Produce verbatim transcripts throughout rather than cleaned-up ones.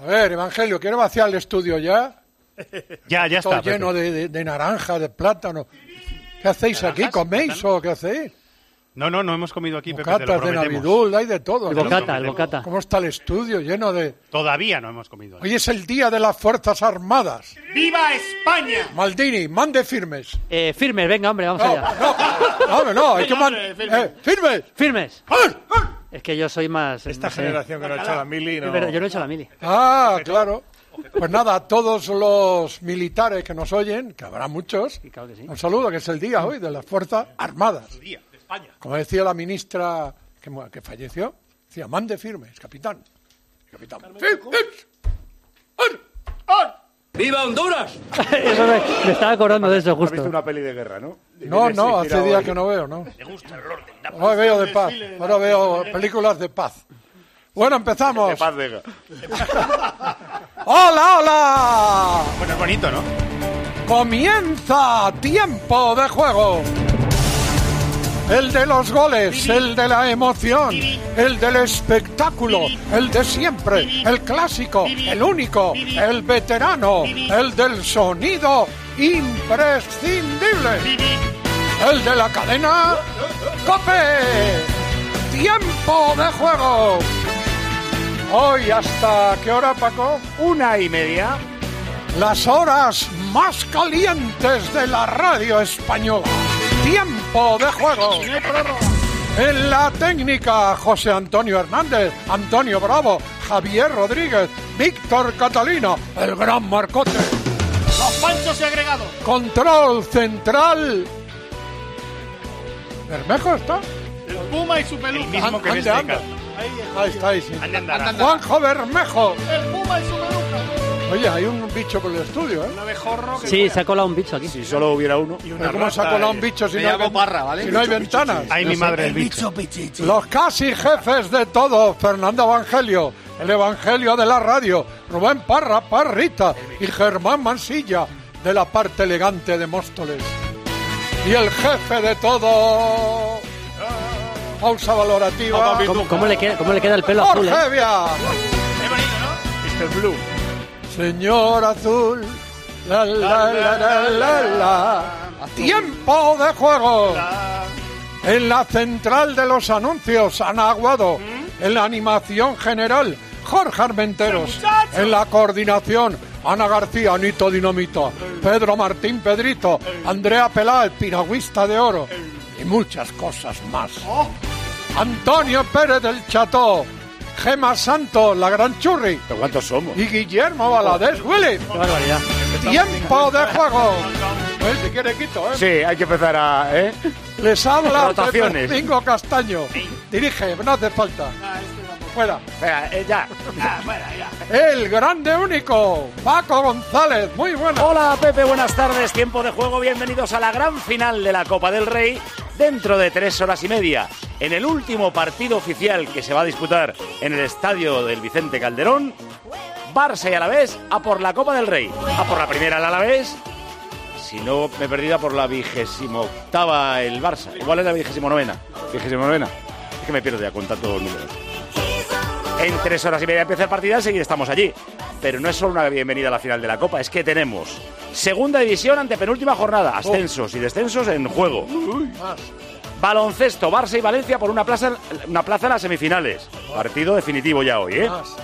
A ver, Evangelio, ¿quiere vaciar el estudio ya? Ya, ya Todo está. lleno de, de, de naranja, de plátano. ¿Qué hacéis aquí? ¿Coméis o qué hacéis? No, no, no hemos comido aquí, Pepe, te lo Bocatas de prometemos. Navidul, hay de todo. El ¿no? bocata, el bocata. ¿Cómo está el estudio lleno de...? Todavía no hemos comido. Hoy es el día de las Fuerzas Armadas. ¡Viva España! Maldini, mande firmes. Eh, firmes, venga, hombre, vamos No, allá. no, no, hombre, no, hay que mandar... firmes. Eh, ¡Firmes! Firmes. ¡Ar! ¡Ar! Es que yo soy más... Esta no sé. generación que no ha hecho la mili, no... Es verdad, yo no he hecho la mili. Ah, claro. Pues nada, a todos los militares que nos oyen, que habrá muchos, Sí, claro que sí. un saludo, que es el día hoy de las Fuerzas Armadas. Día de España. Como decía la ministra que, mu- que falleció, decía, mande firmes, capitán. Capitán. ¡Firmes! ¡Ar! ¡Ar! ¡Viva Honduras! Eso me, me estaba acordando de eso ¿Has visto justo. una peli de guerra, no? No, Vienes no, hace inspirado días ahí. que no veo, ¿no? Ahora veo de paz, ahora veo películas de paz. Bueno, empezamos. De paz, Vega. ¡Hola, hola! Bueno, es bonito, ¿no? Comienza Tiempo de Juego. El de los goles, el de la emoción, el del espectáculo, el de siempre, el clásico, el único, el veterano, el del sonido imprescindible, el de la cadena COPE. Tiempo de Juego. Hoy, ¿hasta qué hora, Paco? Una y media. Las horas más calientes de la radio española. Tiempo de Juego. En la técnica, José Antonio Hernández, Antonio Bravo, Javier Rodríguez, Víctor Catalina, el gran Marcote. Los panchos y agregados. Control central. ¿Bermejo está? El Puma y su peluca. El mismo que Ande, ves de ande. casa. Ahí está, ahí sí. Ande, andará. Juanjo Bermejo. El Puma y su peluca. Oye, hay un bicho por el estudio, ¿eh? Un abejorro que... Sí, se ha colado un bicho aquí. Si solo hubiera uno. Pero ¿cómo se ha colado un bicho si Me no hay, llamo ven- Parra, ¿vale? si no hay ventanas? Ay, mi madre, el bicho. Los casi jefes de todo, Fernando Evangelio, el Evangelio de la radio, Rubén Parra, Parrita y Germán Mansilla, de la parte elegante de Móstoles. Y el jefe de todo, pausa valorativa, ¿Cómo, cómo le queda, ¿Cómo le queda el pelo azul, eh? Jorge Via. Es bonito, ¿no? mister Blue. Señor Azul, la la la la la la, tiempo de juego. En la central de los anuncios, Ana Aguado. En la animación general, Jorge Armenteros. En la coordinación, Ana García, Anito Dinamita. Pedro Martín Pedrito. Andrea Peláez, piragüista de oro. Y muchas cosas más. Antonio Pérez del Cható. Gema Santos, la gran churri. ¿Pero cuántos somos? Y Guillermo Valadez Willy. Qué barbaridad. Tiempo de juego. ¿Eh? Si quiere quito, ¿eh? Sí, hay que empezar a... ¿eh? Les habla Rotaciones. Pepe Domingo Castaño. Dirige, no hace falta. Fuera. Venga, eh, ya. El grande único, Paco González. Muy bueno. Hola, Pepe, buenas tardes. Tiempo de juego. Bienvenidos a la gran final de la Copa del Rey. Dentro de tres horas y media, en el último partido oficial que se va a disputar en el estadio del Vicente Calderón, Barça y Alavés a por la Copa del Rey. A por la primera el Alavés. Si no me he perdido, a por la vigésimo octava el Barça. Igual es la vigésimo novena. Vigésimo novena. Es que me pierdo ya con tantos números. En tres horas y media empieza el partido y seguir estamos allí. Pero no es solo una bienvenida a la final de la Copa, es que tenemos segunda división ante penúltima jornada, ascensos y descensos en juego. Baloncesto, Barça y Valencia por una plaza, una plaza en las semifinales. Partido definitivo ya hoy, ¿eh? Más.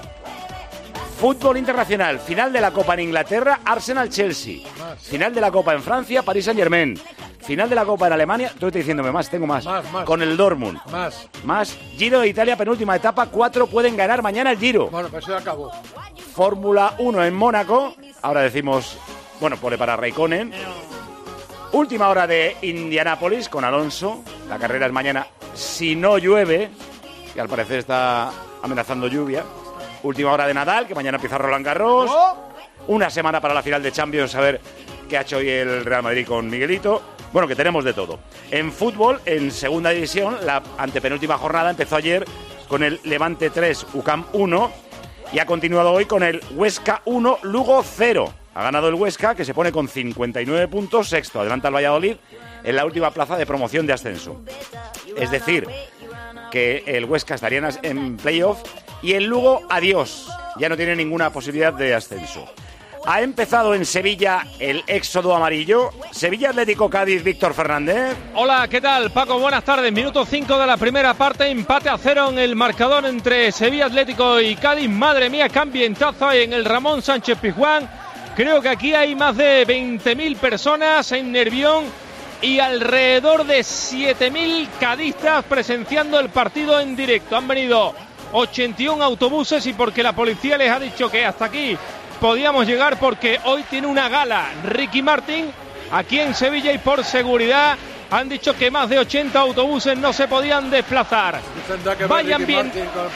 Fútbol internacional, final de la Copa en Inglaterra, Arsenal-Chelsea. Final de la Copa en Francia, París Saint-Germain. Final de la Copa en Alemania, estoy diciéndome más, tengo más. Más, más. Con el Dortmund. Más. Más, Giro de Italia, penúltima etapa, cuatro pueden ganar mañana el Giro. Bueno, pues se acabó. Fórmula uno en Mónaco, ahora decimos, bueno, pole para Raikkonen. Última hora de Indianápolis con Alonso, la carrera es mañana si no llueve, que al parecer está amenazando lluvia. Última hora de Nadal, que mañana empieza Roland Garros. Una semana para la final de Champions, a ver qué ha hecho hoy el Real Madrid con Miguelito. Bueno, que tenemos de todo. En fútbol, en segunda división, la antepenúltima jornada empezó ayer con el Levante tres, U C A M uno. Y ha continuado hoy con el Huesca uno, Lugo cero. Ha ganado el Huesca, que se pone con cincuenta y nueve puntos, sexto. Adelanta el Valladolid en la última plaza de promoción de ascenso. Es decir, que el Huesca estaría en playoff y el Lugo, adiós. ya no tiene ninguna posibilidad de ascenso. Ha empezado en Sevilla el éxodo amarillo. Sevilla Atlético Cádiz, Víctor Fernández. Hola, ¿qué tal, Paco? Buenas tardes. Minuto cinco de la primera parte, empate a cero en el marcador entre Sevilla Atlético y Cádiz. Madre mía, qué ambientazo hay en el Ramón Sánchez Pizjuán. Creo que aquí hay más de veinte mil personas en Nervión y alrededor de siete mil cadistas presenciando el partido en directo. Han venido ochenta y uno autobuses y porque la policía les ha dicho que hasta aquí podíamos llegar porque hoy tiene una gala Ricky Martin aquí en Sevilla y por seguridad han dicho que más de ochenta autobuses no se podían desplazar. Vayan bien.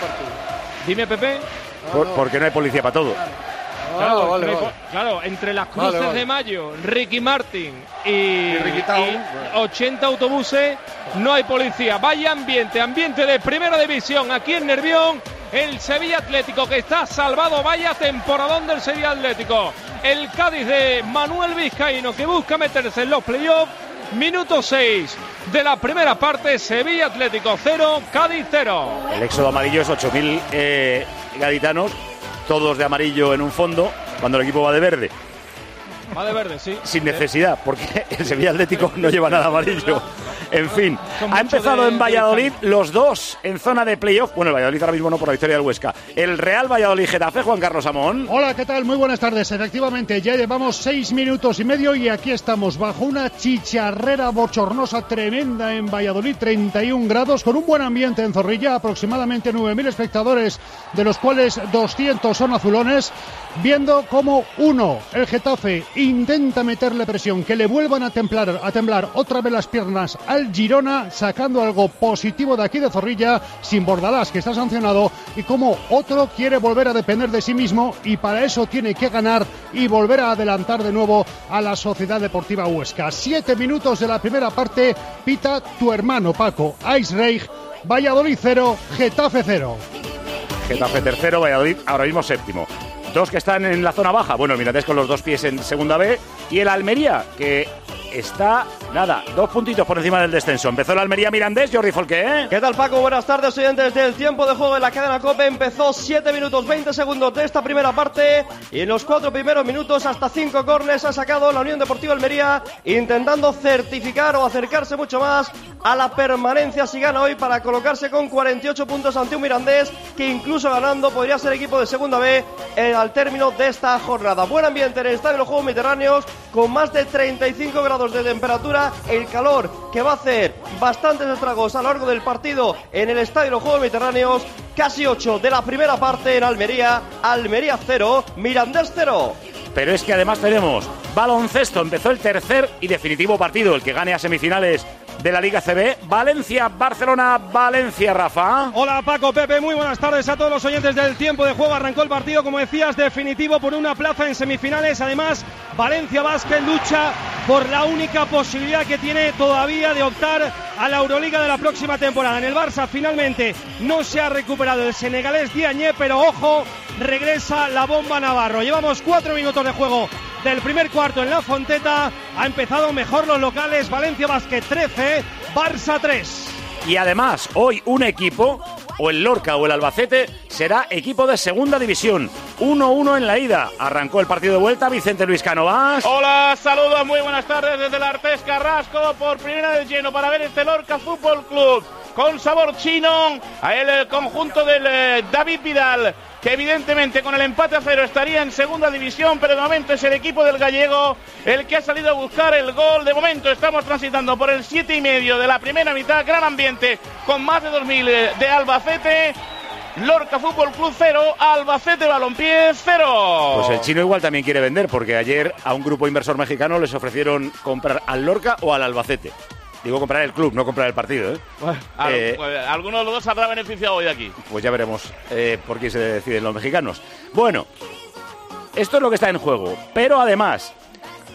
Dime, Pepe. Por, porque no hay policía para todo. Claro, ah, vale, entre, vale. claro, entre las cruces vale, vale. de Mayo, Ricky Martin y, Y Ricky Town, y bueno. ochenta autobuses, no hay policía. Vaya ambiente, ambiente de primera división aquí en Nervión. El Sevilla Atlético que está salvado, vaya temporadón del Sevilla Atlético. El Cádiz de Manuel Vizcaíno que busca meterse en los playoffs. Minuto seis de la primera parte, Sevilla Atlético cero, Cádiz cero. El éxodo amarillo es ocho mil eh, gaditanos, todos de amarillo en un fondo, cuando el equipo va de verde. Va de verde, sí. Sin necesidad, porque el Sevilla Atlético no lleva nada amarillo. En fin, Son ha mucho empezado de- en Valladolid los dos en zona de playoff. Bueno, el Valladolid ahora mismo no por la victoria del Huesca. El Real Valladolid-Getafe, Juan Carlos Amón. Hola, ¿qué tal? Muy buenas tardes. Efectivamente, ya llevamos seis minutos y medio y aquí estamos bajo una chicharrera bochornosa tremenda en Valladolid, treinta y un grados, con un buen ambiente en Zorrilla, aproximadamente nueve mil espectadores, de los cuales doscientos son azulones, viendo cómo uno, el Getafe, intenta meterle presión, que le vuelvan a temblar, a temblar otra vez las piernas al Girona, sacando algo positivo de aquí de Zorrilla, sin Bordalás, que está sancionado, y como otro quiere volver a depender de sí mismo y para eso tiene que ganar y volver a adelantar de nuevo a la Sociedad Deportiva Huesca. Siete minutos de la primera parte, pita tu hermano Paco, Ice Reich, Valladolid cero, Getafe cero. Getafe tercero, Valladolid ahora mismo séptimo. Dos que están en la zona baja. Bueno, el Mirandés con los dos pies en segunda B. Y el Almería, que está, nada, dos puntitos por encima del descenso. Empezó el Almería Mirandés, Jordi Folqué. ¿Qué tal, Paco? Buenas tardes, oyentes del tiempo de juego en la cadena COPE. Empezó siete minutos veinte segundos de esta primera parte y en los cuatro primeros minutos hasta cinco córneres ha sacado la Unión Deportiva Almería, intentando certificar o acercarse mucho más a la permanencia si gana hoy para colocarse con cuarenta y ocho puntos ante un Mirandés que incluso ganando podría ser equipo de segunda B eh, al término de esta jornada. Buen ambiente en el Estadio de los Juegos Mediterráneos con más de treinta y cinco grados de temperatura, el calor que va a hacer bastantes estragos a lo largo del partido en el Estadio de los Juegos Mediterráneos. Casi ocho de la primera parte en Almería, Almería cero, Mirandés cero. Pero es que además tenemos baloncesto. Empezó el tercer y definitivo partido, el que gane a semifinales de la Liga C B. Valencia, Barcelona, Valencia, Rafa. Hola Paco, Pepe, muy buenas tardes a todos los oyentes del tiempo de juego. Arrancó el partido, como decías, definitivo por una plaza en semifinales. Además, Valencia Basket lucha por la única posibilidad que tiene todavía de optar a la Euroliga de la próxima temporada. En el Barça finalmente no se ha recuperado el senegalés Diagne, pero ojo, regresa la bomba Navarro. Llevamos cuatro minutos de juego del primer cuarto en la Fonteta. Ha empezado mejor los locales. Valencia Basket trece, Barça tres. Y además, hoy un equipo, o el Lorca o el Albacete, será equipo de segunda división. uno uno en la ida. Arrancó el partido de vuelta. Vicente Luis Cánovas. Hola, saludos, muy buenas tardes desde el Artés Carrasco. Por primera vez lleno para ver este Lorca Fútbol Club. Con sabor chino, a el conjunto del eh, David Vidal, que evidentemente con el empate a cero estaría en segunda división, pero de momento es el equipo del gallego el que ha salido a buscar el gol. De momento estamos transitando por el siete y medio de la primera mitad, gran ambiente con más de dos mil de Albacete. Lorca Fútbol Club cero, Albacete Balompié cero. Pues el chino igual también quiere vender, porque ayer a un grupo inversor mexicano les ofrecieron comprar al Lorca o al Albacete. Digo comprar el club, no comprar el partido, ¿eh? Bueno, al, Eh, pues, alguno de los dos saldrá beneficiado hoy de aquí. Pues ya veremos eh, por qué se deciden los mexicanos. Bueno, esto es lo que está en juego. Pero además,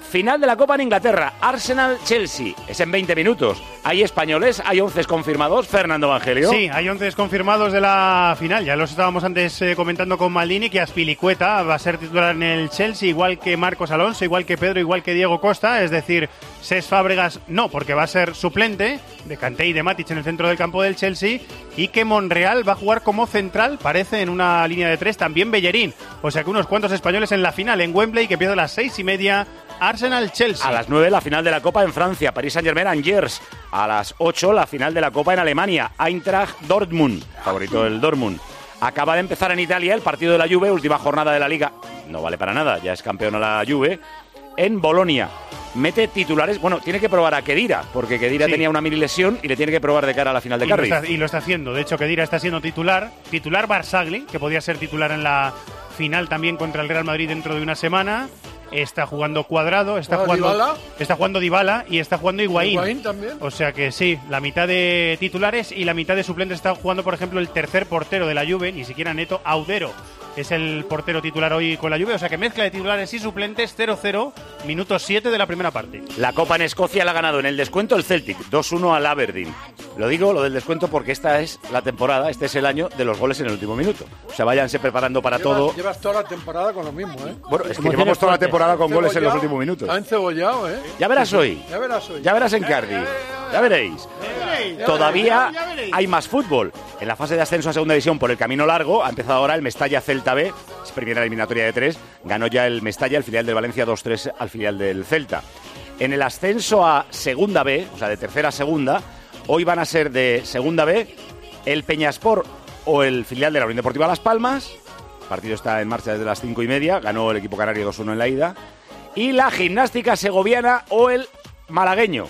Final de la Copa en Inglaterra, Arsenal-Chelsea. Es en veinte minutos. ¿Hay españoles? ¿Hay once confirmados? Fernando Evangelio. Sí, hay once confirmados de la final. Ya los estábamos antes eh, comentando con Maldini, que Azpilicueta va a ser titular en el Chelsea, igual que Marcos Alonso, igual que Pedro, igual que Diego Costa. Es decir, Cesc Fábregas no, porque va a ser suplente de Kanté y de Matic en el centro del campo del Chelsea. Y que Monreal va a jugar como central, parece, en una línea de tres. También Bellerín. O sea que unos cuantos españoles en la final en Wembley, que empieza a las seis y media. Arsenal-Chelsea. A las nueve la final de la Copa en Francia, París Saint-Germain-Angers. A las ocho la final de la Copa en Alemania, Eintracht-Dortmund, favorito del Dortmund. Acaba de empezar en Italia el partido de la Juve, última jornada de la Liga. No vale para nada, ya es campeona la Juve. En Bolonia. Mete titulares, bueno, tiene que probar a Khedira, porque Khedira sí. tenía una mini lesión y le tiene que probar de cara a la final de y Cardiff. Lo está, y lo está haciendo, de hecho Khedira está siendo titular, titular Barzagli, que podía ser titular en la final también contra el Real Madrid dentro de una semana. Está jugando Cuadrado, está jugando Dybala. está jugando Dybala y está jugando Higuaín. Higuaín también. O sea que sí, la mitad de titulares y la mitad de suplentes está jugando, por ejemplo, el tercer portero de la Juve, ni siquiera Neto, Audero. Es el portero titular hoy con la Juve, o sea que mezcla de titulares y suplentes, cero cero, minuto siete de la primera parte. La Copa en Escocia la ha ganado en el descuento el Celtic, dos uno al Aberdeen. Lo digo, lo del descuento, porque esta es la temporada, este es el año de los goles en el último minuto. O sea, váyanse preparando para llevas, todo. Llevas toda la temporada con lo mismo, ¿eh? Bueno, es que llevamos toda la temporada con goles en los últimos minutos. Está encebollado, ¿eh? Ya verás hoy. Ya verás hoy. Ya verás en Cardiff. Ya veréis. Todavía hay más fútbol. En la fase de ascenso a segunda división por el camino largo ha empezado ahora el Mestalla Celta B. Es primera eliminatoria de tres. Ganó ya el Mestalla, el filial del Valencia, dos tres al filial del Celta. En el ascenso a segunda B, o sea, de tercera a segunda, hoy van a ser de segunda B el Peñaspor o el filial de la Unión Deportiva Las Palmas. El partido está en marcha desde las cinco y media. Ganó el equipo canario dos uno en la ida. Y la Gimnástica Segoviana o el malagueño.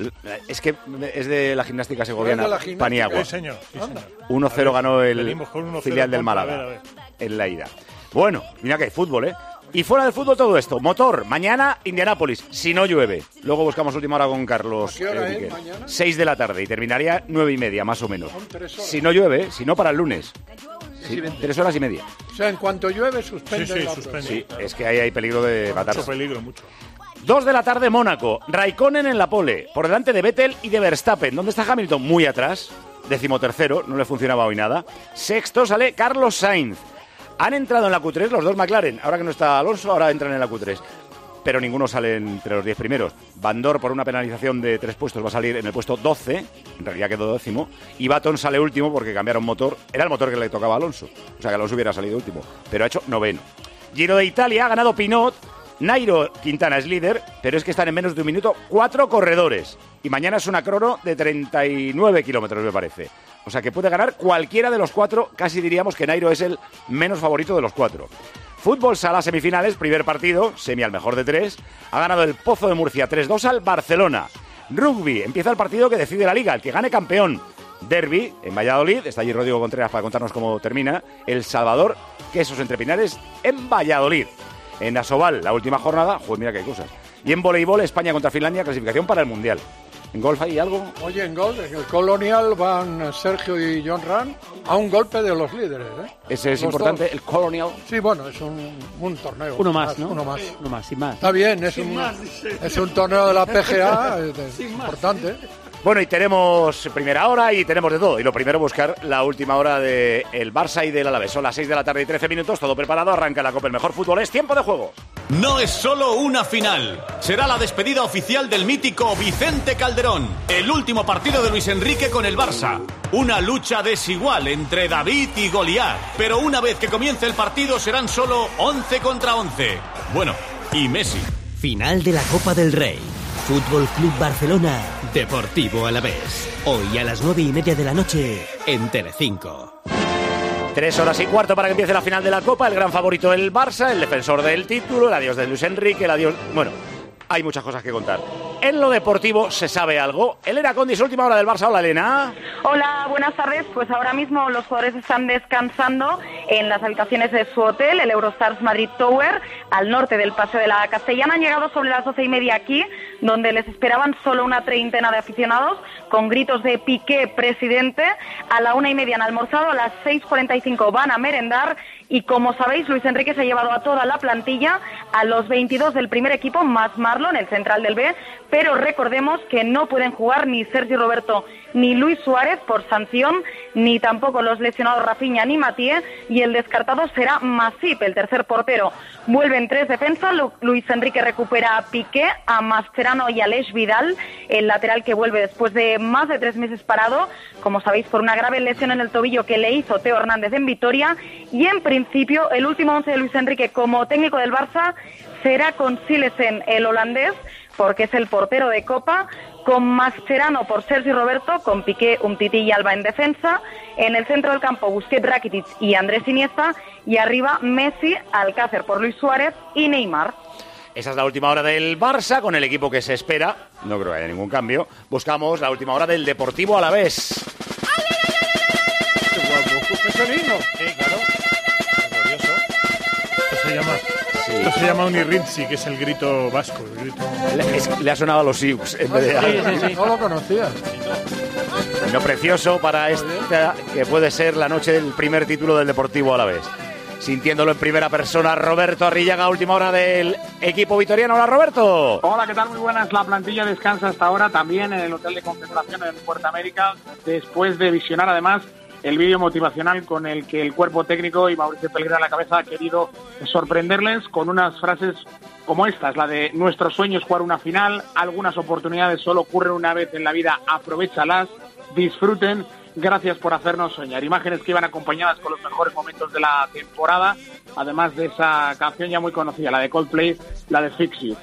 Es que es de la Gimnástica Segoviana, gimnástica? Paniagua. Sí, señor. Sí, señor. uno cero ganó el uno cero filial del contra, Málaga a ver, a ver. en la ida. Bueno, mira que hay fútbol, ¿eh? Y fuera del fútbol todo esto. Motor, mañana Indianápolis, si no llueve. Luego buscamos última hora con Carlos. ¿A qué hora eh, es mañana? Seis de la tarde y terminaría nueve y media, más o menos. Son tres horas. Si no llueve, si no para el lunes. Sí, tres horas y media. O sea, en cuanto llueve, suspende Sí, sí, la suspende. Sí, es que ahí hay peligro de matarse. Mucho peligro, mucho. Dos de la tarde, Mónaco. Raikkonen en la pole, por delante de Vettel y de Verstappen. ¿Dónde está Hamilton? Muy atrás. Decimotercero, no le funcionaba hoy nada. Sexto sale Carlos Sainz. Han entrado en la Q tres los dos McLaren. Ahora que no está Alonso, ahora entran en la Q tres. Pero ninguno sale entre los diez primeros. Van Dor, por una penalización de tres puestos, va a salir en el puesto doce. En realidad quedó décimo. Y Baton sale último porque cambiaron motor. Era el motor que le tocaba a Alonso. O sea que Alonso hubiera salido último. Pero ha hecho noveno. Giro de Italia, ha ganado Pinot. Nairo Quintana es líder, pero es que están en menos de un minuto cuatro corredores. Y mañana es una crono de treinta y nueve kilómetros, me parece. O sea que puede ganar cualquiera de los cuatro. Casi diríamos que Nairo es el menos favorito de los cuatro. Fútbol sala semifinales, primer partido, semi al mejor de tres. Ha ganado el Pozo de Murcia tres dos al Barcelona. Rugby, empieza el partido que decide la Liga, el que gane campeón. Derby en Valladolid, está allí Rodrigo Contreras para contarnos cómo termina. El Salvador, Quesos Entre Pinares en Valladolid. En Asobal, la última jornada, joder, mira qué cosas. Y en voleibol, España contra Finlandia, clasificación para el Mundial. ¿En golf hay algo? Oye, en golf, en el Colonial van Sergio y John Ram a un golpe de los líderes, ¿eh? Ese es Los importante, dos. el Colonial. Sí, bueno, es un, un torneo. Uno más, ¿no? Uno más. Uno más, sin más. Está bien, es un, es un torneo de la P G A, es, es importante. Bueno, y tenemos primera hora y tenemos de todo. Y lo primero, buscar la última hora del Barça y del Alavés. Son las seis de la tarde y trece minutos, todo preparado. Arranca la Copa, el mejor fútbol. Es tiempo de juego. No es solo una final. Será la despedida oficial del mítico Vicente Calderón. El último partido de Luis Enrique con el Barça. Una lucha desigual entre David y Goliat. Pero una vez que comience el partido serán solo once contra once. Bueno, y Messi. Final de la Copa del Rey. Fútbol Club Barcelona, Deportivo Alavés. Hoy a las nueve y media de la noche en Telecinco. Tres horas y cuarto para que empiece la final de la Copa. El gran favorito el Barça, el defensor del título, el adiós de Luis Enrique, el adiós... Bueno, hay muchas cosas que contar. En lo deportivo se sabe algo. Elena Condis, última hora del Barça. Hola, Elena. Hola, buenas tardes. Pues ahora mismo los jugadores están descansando en las habitaciones de su hotel, el Eurostars Madrid Tower, al norte del Paseo de la Castellana. Han llegado sobre las doce y media aquí, donde les esperaban solo una treintena de aficionados, con gritos de Piqué, presidente. A la una y media han almorzado, a las seis cuarenta y cinco van a merendar Y como sabéis, Luis Enrique se ha llevado a toda la plantilla, a los veintidós del primer equipo, más Marlon, el central del B, pero recordemos que no pueden jugar ni Sergi Roberto ni Luis Suárez por sanción, ni tampoco los lesionados Rafinha ni Mathieu, y el descartado será Masip, el tercer portero. Vuelven tres defensas, Lu- Luis Enrique recupera a Piqué, a Mascherano y a Aleix Vidal, el lateral que vuelve después de más de tres meses parado, como sabéis, por una grave lesión en el tobillo que le hizo Teo Hernández en Vitoria, y en principio el último once de Luis Enrique como técnico del Barça será con Silesen, el holandés, porque es el portero de Copa, con Mascherano por Sergi Roberto, con Piqué, Umtiti y Alba en defensa, en el centro del campo Busquets, Rakitic y Andrés Iniesta, y arriba Messi, Alcácer por Luis Suárez y Neymar. Esa es la última hora del Barça, con el equipo que se espera, no creo que haya ningún cambio. Buscamos la última hora del Deportivo Alavés. ¡Qué guapo! ¡Qué sonido! Sí, claro. Es glorioso. Esto se llama, sí. Esto se llama Unirritzi, que es el grito vasco. El grito... Le, es, le ha sonado a los Sioux en vez de... Sí, sí, sí. No lo conocía. Lo precioso para esta que puede ser la noche del primer título del Deportivo Alavés. Sintiéndolo en primera persona, Roberto Arrillaga, última hora del equipo vitoriano. Hola, Roberto. Hola, ¿qué tal? Muy buenas. La plantilla descansa hasta ahora también en el Hotel de Concentración en Puerto América, después de visionar además el vídeo motivacional con el que el cuerpo técnico y Mauricio Pellegrini a la cabeza ha querido sorprenderles con unas frases como estas, la de nuestro sueño es jugar una final, algunas oportunidades solo ocurren una vez en la vida, aprovéchalas, disfruten, gracias por hacernos soñar. Imágenes que iban acompañadas con los mejores momentos de la temporada, además de esa canción ya muy conocida, la de Coldplay, la de Fix You.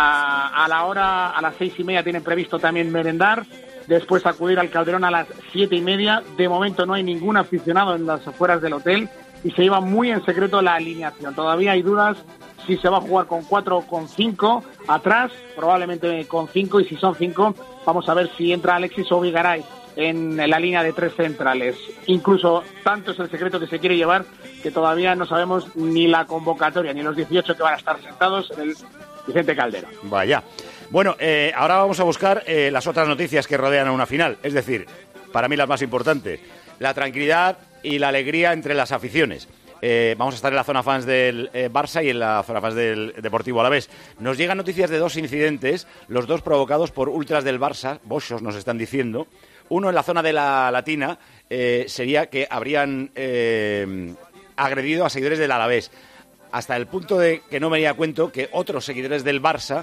A, a la hora, a las seis y media tienen previsto también merendar, después acudir al Calderón a las siete y media. De momento no hay ningún aficionado en las afueras del hotel y se lleva muy en secreto la alineación. Todavía hay dudas si se va a jugar con cuatro o con cinco atrás, probablemente con cinco, y si son cinco, vamos a ver si entra Alexis o Vigaray en la línea de tres centrales. Incluso tanto es el secreto que se quiere llevar que todavía no sabemos ni la convocatoria, ni los dieciocho que van a estar sentados en el Vicente Calderón. Vaya. Bueno, eh, ahora vamos a buscar eh, las otras noticias que rodean a una final. Es decir, para mí las más importantes, la tranquilidad y la alegría entre las aficiones. Eh, vamos a estar en la zona fans del eh, Barça y en la zona fans del Deportivo Alavés. Nos llegan noticias de dos incidentes, los dos provocados por ultras del Barça, bochos nos están diciendo. Uno en la zona de la Latina eh, sería que habrían eh, agredido a seguidores del Alavés, hasta el punto de que no me venía a cuento que otros seguidores del Barça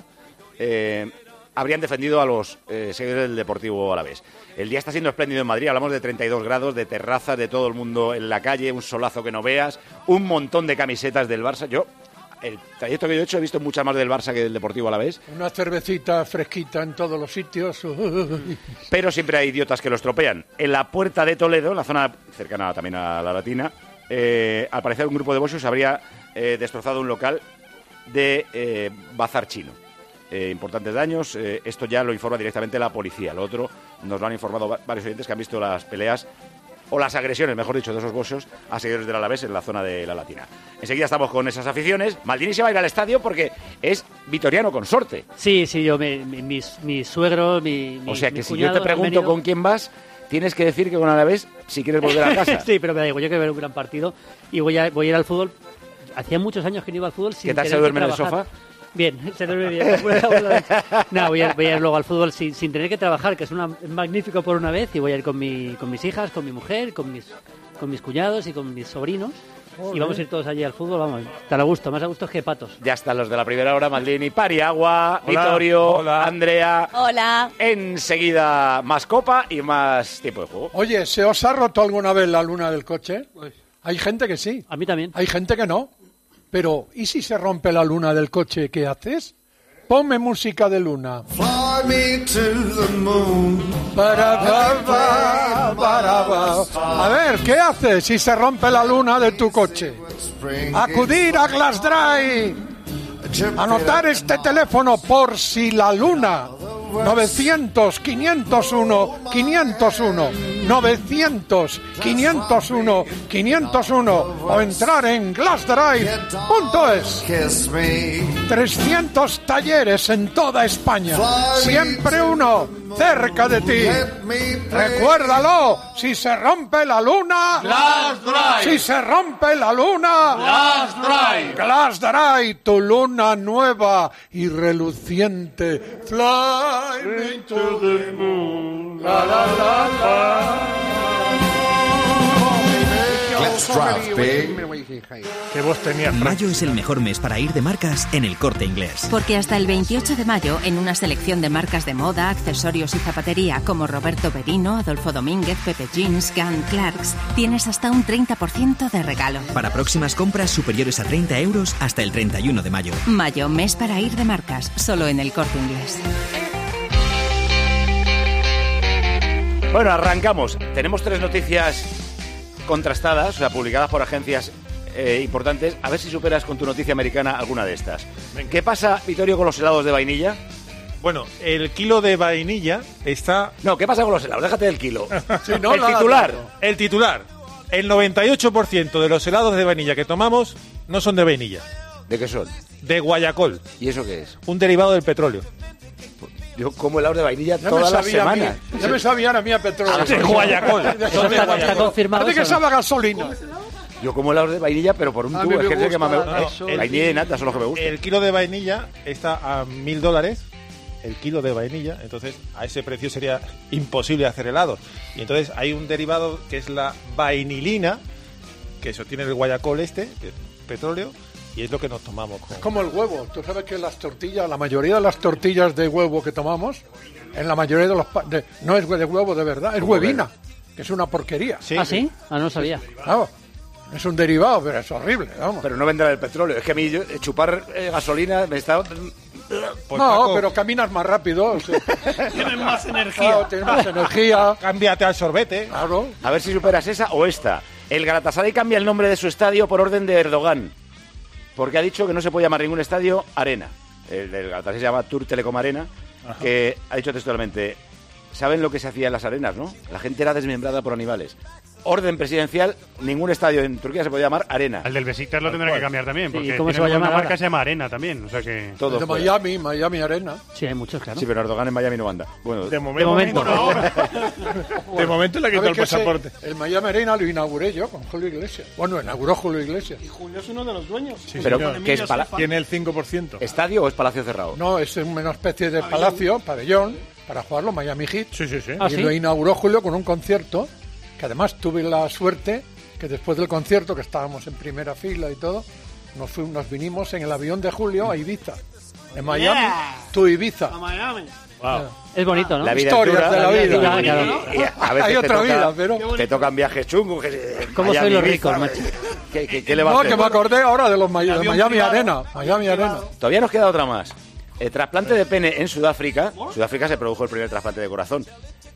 eh, habrían defendido a los eh, seguidores del Deportivo Alavés. El día está siendo espléndido en Madrid, hablamos de treinta y dos grados, de terrazas, de todo el mundo en la calle, un solazo que no veas, un montón de camisetas del Barça. Yo, el trayecto que yo he hecho, he visto muchas más del Barça que del Deportivo Alavés. Una cervecita fresquita en todos los sitios. Pero siempre hay idiotas que lo estropean. En la Puerta de Toledo, en la zona cercana también a la Latina, eh, al parecer un grupo de bochos habría eh, destrozado un local de eh, bazar chino. Eh, importantes daños, eh, esto ya lo informa directamente la policía. Lo otro nos lo han informado va- varios oyentes que han visto las peleas o las agresiones, mejor dicho, de esos bochos a seguidores del Alavés en la zona de la Latina. Enseguida estamos con esas aficiones. Maldini se va a ir al estadio porque es vitoriano consorte. Sí, sí, yo, mi, mi, mi, mi suegro, mi, mi O sea que mi si cuñado yo te pregunto han venido- con quién vas, tienes que decir que con Alavés si quieres volver a casa. Sí, pero me da igual, yo quiero ver un gran partido y voy a, voy a ir al fútbol. Hacía muchos años que no iba al fútbol sin ¿Qué tal tener se que duerme en el trabajar. sofá? Bien, se duerme bien. No, voy a, voy a ir luego al fútbol sin, sin tener que trabajar, que es, una, es magnífico por una vez, y voy a ir con, mi, con mis hijas, con mi mujer, con mis, con mis cuñados y con mis sobrinos. Y vamos a ir todos allí al fútbol, vamos, tan a gusto, más a gusto que patos. Ya están los de la primera hora, Maldini, Pariagua, Hola. Vittorio, Hola. Andrea. Hola. Enseguida más copa y más tiempo de juego. Oye, ¿se os ha roto alguna vez la luna del coche? Hay gente que sí. A mí también. Hay gente que no. Pero, ¿y si se rompe la luna del coche? ¿Qué haces? Ponme música de luna. Fly me to the moon. Para, para, para, para, para. A ver, ¿qué haces si se rompe la luna de tu coche? Acudir a Glass Dry. Anotar este teléfono por si la luna novecientos, quinientos uno, quinientos uno, novecientos, quinientos uno, quinientos uno o entrar en glass drive punto es. trescientos talleres en toda España, siempre uno cerca de ti. Recuérdalo, si se rompe la luna, Glass Drive. Si se rompe la luna, Glass Drive. Glass Drive, tu luna nueva y reluciente. Fly me to the moon. La la la la. Let's drive, babe. ¿Qué voz tenía, Fran? Mayo es el mejor mes para ir de marcas en El Corte Inglés. Porque hasta el veintiocho de mayo, en una selección de marcas de moda, accesorios y zapatería como Roberto Berino, Adolfo Domínguez, Pepe Jeans, Gunn, Clarks, tienes hasta un treinta por ciento de regalo. Para próximas compras superiores a treinta euros hasta el treinta y uno de mayo. Mayo, mes para ir de marcas, solo en El Corte Inglés. Bueno, arrancamos. Tenemos tres noticias contrastadas, o sea, publicadas por agencias eh, importantes. A ver si superas con tu noticia americana alguna de estas. Venga. ¿Qué pasa, Vittorio, con los helados de vainilla? Bueno, el kilo de vainilla está... No, ¿qué pasa con los helados? Déjate del kilo. Sí, no, el no, titular. No, no. El titular. El noventa y ocho por ciento de los helados de vainilla que tomamos no son de vainilla. ¿De qué son? De guayacol. ¿Y eso qué es? Un derivado del petróleo. Yo como helados de vainilla ya todas las semanas. Ya me sabían a mí a petróleo. De guayacol. Eso está, está confirmado. Parece que sabe a gasolina. Yo como helados de vainilla, pero por un tubo. Es que es que más me gusta. No, vainilla y nata son los que me gustan. El kilo de vainilla está a mil dólares. El kilo de vainilla, entonces a ese precio sería imposible hacer helados. Y entonces hay un derivado que es la vainilina, que sostiene el guayacol este, el petróleo, y es lo que nos tomamos. Con... Es como el huevo. Tú sabes que las tortillas, la mayoría de las tortillas de huevo que tomamos, en la mayoría de los... Pa- de, no es de huevo de verdad, es huevina, que es una porquería. ¿Sí? ¿Ah, sí? Ah, no sabía. Claro. Es un derivado, pero es horrible, vamos. Pero no vendrá del petróleo. Es que a mí yo, chupar eh, gasolina me está... Pues no, Paco, pero caminas más rápido. O sea. Tienes más energía. Claro, tienes más energía. Cámbiate al sorbete. Claro. A ver si superas esa o esta. El Galatasaray cambia el nombre de su estadio por orden de Erdogan, porque ha dicho que no se puede llamar ningún estadio Arena. El, el Galatasaray se llama Tur Telecom Arena. Ajá. Que ha dicho textualmente, ¿saben lo que se hacía en las arenas, no? La gente era desmembrada por animales. Orden presidencial, ningún estadio en Turquía se puede llamar Arena. El del Besiktas lo tendrá que cambiar también, porque sí, ¿cómo se va a llamar? Una marca que se llama Arena también, o sea que... Todo de Miami, Miami Arena. Sí, hay muchos, claro. Sí, pero Erdogan en Miami no anda. Bueno, de momento. De momento, no. Bueno, de momento le quitó el pasaporte. Ese, el Miami Arena lo inauguré yo con Julio Iglesias. Bueno, inauguró Julio Iglesias. Y Julio es uno de los dueños. Sí, pero ¿qué es pala- tiene el cinco por ciento. ¿Estadio o es palacio cerrado? No, es una especie de palacio, pabellón, para jugarlo Miami Heat. Sí, sí, sí. Y ¿Ah, sí? lo inauguró Julio con un concierto, que además tuve la suerte que después del concierto, que estábamos en primera fila y todo, nos, fuimos, nos vinimos en el avión de Julio a Ibiza. En Miami, yeah. tú Ibiza. A Miami. Wow. Es bonito, ¿no? La vida Historias dura, de la, la vida. vida. Claro, claro. Y, y a veces hay otra toca, vida, pero... Te tocan viajes chungos. Que, ¿Cómo soy los ricos, macho? ¿Qué, qué, qué le va no, a hacer? que me acordé ahora de los de Miami Arena. Miami Arena. Todavía nos queda otra más. El trasplante de pene en Sudáfrica. Sudáfrica se produjo el primer trasplante de corazón.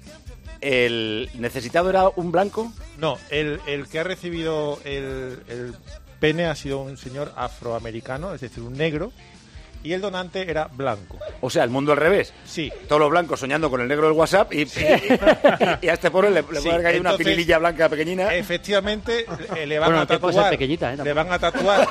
¿El necesitado era un blanco? No, el, el que ha recibido el, el pene ha sido un señor afroamericano, es decir, un negro, y el donante era blanco. O sea, el mundo al revés. Sí. Todos los blancos soñando con el negro del WhatsApp y, sí. y, y, y a este pobre le, le sí. puede caer una pilililla blanca pequeñina. Efectivamente, le van bueno, a tatuar. Pequeñita, ¿eh? Le van a tatuar.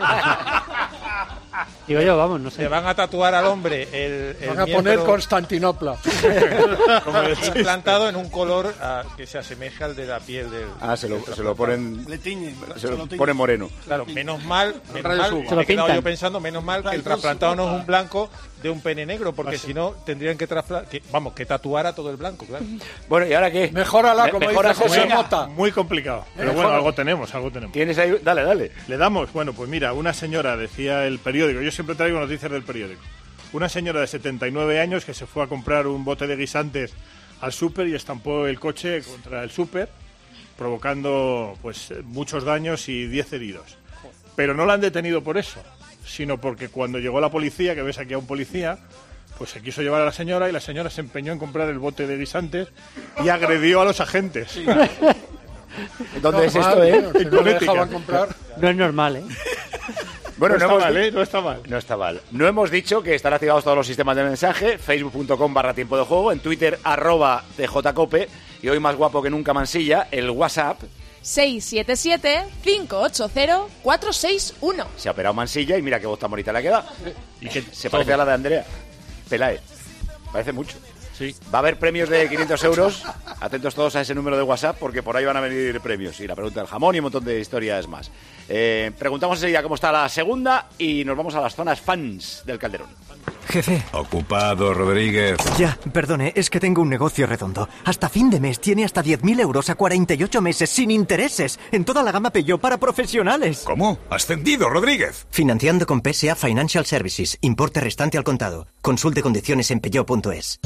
Digo yo, vamos, no sé. Le van a tatuar al hombre el, el van a miembro, poner Constantinopla. implantado en un color uh, que se asemeja al de la piel del... Ah, se lo, se lo ponen... Le tiñen. Se lo ponen moreno. Claro, menos mal, menos mal se lo he quedado yo pensando, menos mal que el trasplantado no es un blanco de un pene negro, porque si no tendrían que trasplantar, que, vamos, que tatuar a todo el blanco, claro. Bueno, ¿y ahora qué? Mejórala, Me, como mejora dice José muy, Mota. Muy complicado. Pero Mejora. bueno, algo tenemos, algo tenemos. ¿Tienes ahí? Dale, dale. Le damos, bueno, pues mira, una señora, decía el periódico, yo siempre traigo noticias del periódico, una señora de setenta y nueve años que se fue a comprar un bote de guisantes al súper y estampó el coche contra el súper, provocando pues muchos daños y diez heridos. Pero no la han detenido por eso, sino porque cuando llegó la policía, que ves aquí a un policía, pues se quiso llevar a la señora y la señora se empeñó en comprar el bote de guisantes y agredió a los agentes. Sí. ¿Dónde no, es esto, eh? Si no le dejaban comprar. No es normal, ¿eh? Bueno, no, no está hemos mal, di- ¿eh? No está mal. No está mal. No hemos dicho que están activados todos los sistemas de mensaje, facebook punto com barra tiempo de juego, en Twitter, arroba tjcope, y hoy más guapo que nunca Mansilla, el WhatsApp. seis siete siete, cinco ocho cero, cuatro seis uno. Se ha operado Mansilla y mira qué voz tan bonita le ha quedado. Y que Se parece a la de Andrea Peláez. Parece mucho. Sí. Va a haber premios de quinientos euros. Atentos todos a ese número de WhatsApp porque por ahí van a venir premios. Y la pregunta del jamón y un montón de historias más. Eh, preguntamos enseguida cómo está la segunda y nos vamos a las zonas fans del Calderón. Jefe. Ocupado, Rodríguez. Ya, perdone, es que tengo un negocio redondo. Hasta fin de mes tiene hasta diez mil euros a cuarenta y ocho meses sin intereses en toda la gama Peugeot para profesionales. ¿Cómo? ¿Ascendido, Rodríguez? Financiando con P S A Financial Services. Importe restante al contado. Consulte condiciones en peugeot punto es.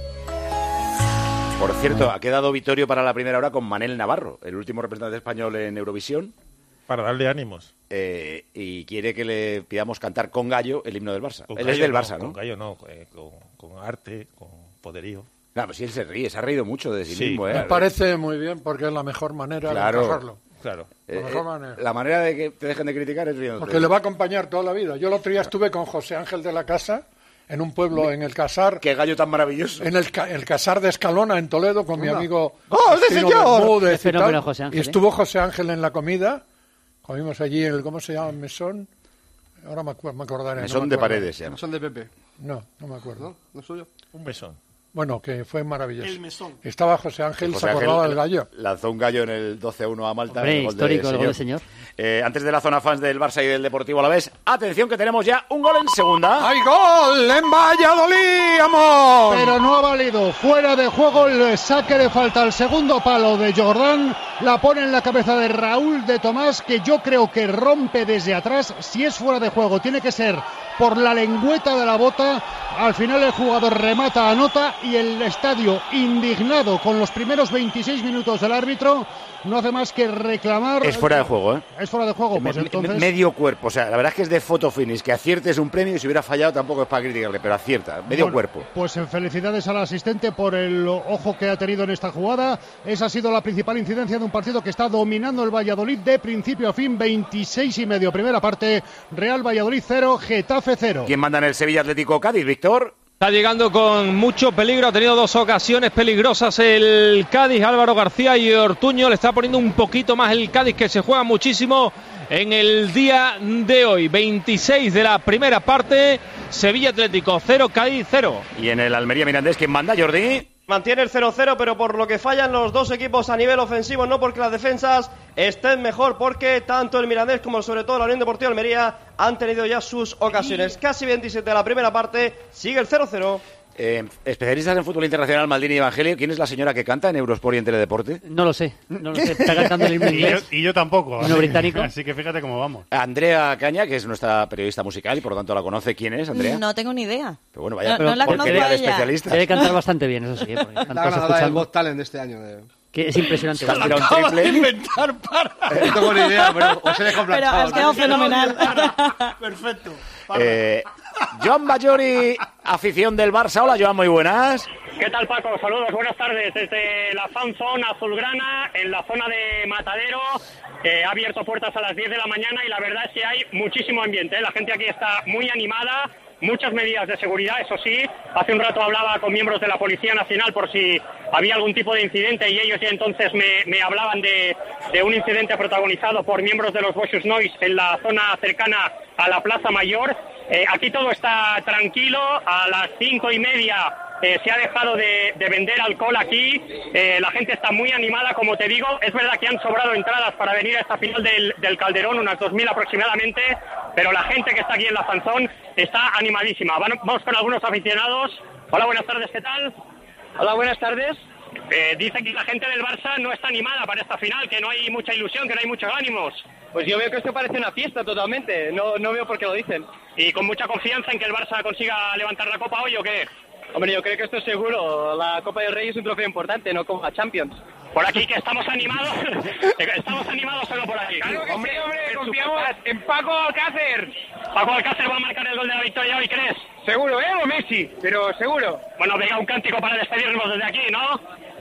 Por cierto, ha quedado Vitorio para la primera hora con Manel Navarro, el último representante español en Eurovisión. Para darle ánimos. Eh, y quiere que le pidamos cantar con gallo el himno del Barça. Con Él gallo es del no, Barça, ¿no? Con gallo no, eh, con, con arte, con poderío. Claro, pues sí, él se ríe, se ha reído mucho de sí, Sí, mismo. ¿eh? Me parece muy bien porque es la mejor manera Claro. de encajarlo. Claro. Eh, La mejor eh, manera. la manera de que te dejen de criticar es riendo. Porque le va a acompañar toda la vida. Yo el otro día estuve con José Ángel de la Casa en un pueblo en el Casar. Qué gallo tan maravilloso. En el, ca- el Casar de Escalona, en Toledo, con mi Anda. amigo ¡Oh, ese Agustino señor! Bermúdez Qué y tal. fenómeno, José Ángel, Y ¿eh? estuvo José Ángel en la comida. Comimos allí el, ¿cómo se llama? Mesón. Ahora me, acu- me acordaré. no Mesón me de acuerdo. Paredes se llama. Son de Pepe. No, no me acuerdo. ¿No? ¿No es suyo? Un besón. Bueno, que fue maravilloso. El mesón. Estaba José Ángel, José se acordaba Ángel del gallo. Lanzó un gallo en el doce a uno a Malta. Hombre, el gol histórico, de el gol del señor. Eh, antes de la zona fans del Barça y del Deportivo Alavés, atención que tenemos ya un gol en segunda. ¡Hay gol en Valladolid, amor! Pero no ha valido. Fuera de juego el saque de falta. El segundo palo de Jordán la pone en la cabeza de Raúl de Tomás, que yo creo que rompe desde atrás. Si es fuera de juego, tiene que ser por la lengüeta de la bota. Al final el jugador remata, anota y el estadio, indignado con los primeros veintiséis minutos del árbitro, no hace más que reclamar. Es fuera de juego, ¿eh? Es fuera de juego, pues Me- entonces. Medio cuerpo, o sea, la verdad es que es de photo finish, que aciertes un premio y si hubiera fallado tampoco es para criticarle, pero acierta, medio Bueno, cuerpo. Pues en felicidades al asistente por el ojo que ha tenido en esta jugada. Esa ha sido la principal incidencia de un partido que está dominando el Valladolid de principio a fin. veintiséis y medio primera parte. Real Valladolid cero, Getafe cero. ¿Quién manda en el Sevilla Atlético Cádiz, Víctor? Está llegando con mucho peligro, ha tenido dos ocasiones peligrosas el Cádiz, Álvaro García y Ortuño, le está poniendo un poquito más el Cádiz, que se juega muchísimo en el día de hoy. veintiséis de la primera parte, Sevilla Atlético cero, Cádiz cero. Y en el Almería Mirandés, ¿quién manda, Jordi? Mantiene el cero cero, pero por lo que fallan los dos equipos a nivel ofensivo, no porque las defensas estén mejor, porque tanto el Mirandés como sobre todo la Unión Deportiva Almería han tenido ya sus ocasiones. Casi veintisiete de la primera parte, sigue el cero cero. Eh, especialistas en fútbol internacional, Maldini y Evangelio. ¿Quién es la señora que canta en Eurosport y en Teledeporte? No lo sé, no lo sé. Está cantando el himno Y yo, inglés. y yo tampoco. Himno así- británico. Así que fíjate cómo vamos. Andrea Caña, que es nuestra periodista musical y por lo tanto la conoce. ¿Quién es, Andrea? No tengo ni idea. Pero bueno, vaya, No- no la porquería conozco a de ella. especialistas. Debe cantar bastante bien, eso sí. ¿eh? Porque La tantos ganadora del escuchando, Got Talent de este año. De... que es impresionante. Tira un triple. inventar para. No tengo ni idea, pero os he descomplachado. Pero has quedado fenomenal. Perfecto. Eh, Joan Bajori, afición del Barça. Hola, Joan, muy buenas. ¿Qué tal, Paco? Saludos, buenas tardes. Desde la fan zone azulgrana, en la zona de Matadero, eh, ha abierto puertas a las diez de la mañana y la verdad es que hay muchísimo ambiente, ¿eh? La gente aquí está muy animada, muchas medidas de seguridad, eso sí. Hace un rato hablaba con miembros de la Policía Nacional por si había algún tipo de incidente y ellos ya entonces me, me hablaban de, de un incidente protagonizado por miembros de los Boschus Noise en la zona cercana a la Plaza Mayor. Eh, aquí todo está tranquilo, a las cinco y media eh, se ha dejado de, de vender alcohol aquí, eh, la gente está muy animada, como te digo. Es verdad que han sobrado entradas para venir a esta final del, del Calderón, unas dos mil aproximadamente, pero la gente que está aquí en la fanzón está animadísima. Van- vamos con algunos aficionados. Hola, buenas tardes, ¿qué tal? Hola, buenas tardes. Eh, dice que la gente del Barça no está animada para esta final, que no hay mucha ilusión, que no hay muchos ánimos. Pues yo veo que esto parece una fiesta totalmente, no, no veo por qué lo dicen. ¿Y con mucha confianza en que el Barça consiga levantar la Copa hoy o qué? Hombre, yo creo que esto es seguro, la Copa del Rey es un trofeo importante, no como la Champions. Por aquí que estamos animados, estamos animados solo por aquí. Claro que hombre, sí, hombre, en su confiamos casa. en Paco Alcácer. Paco Alcácer va a marcar el gol de la victoria hoy, ¿crees? Seguro, ¿eh? O Messi, pero seguro. Bueno, venga, un cántico para despedirnos desde aquí, ¿no?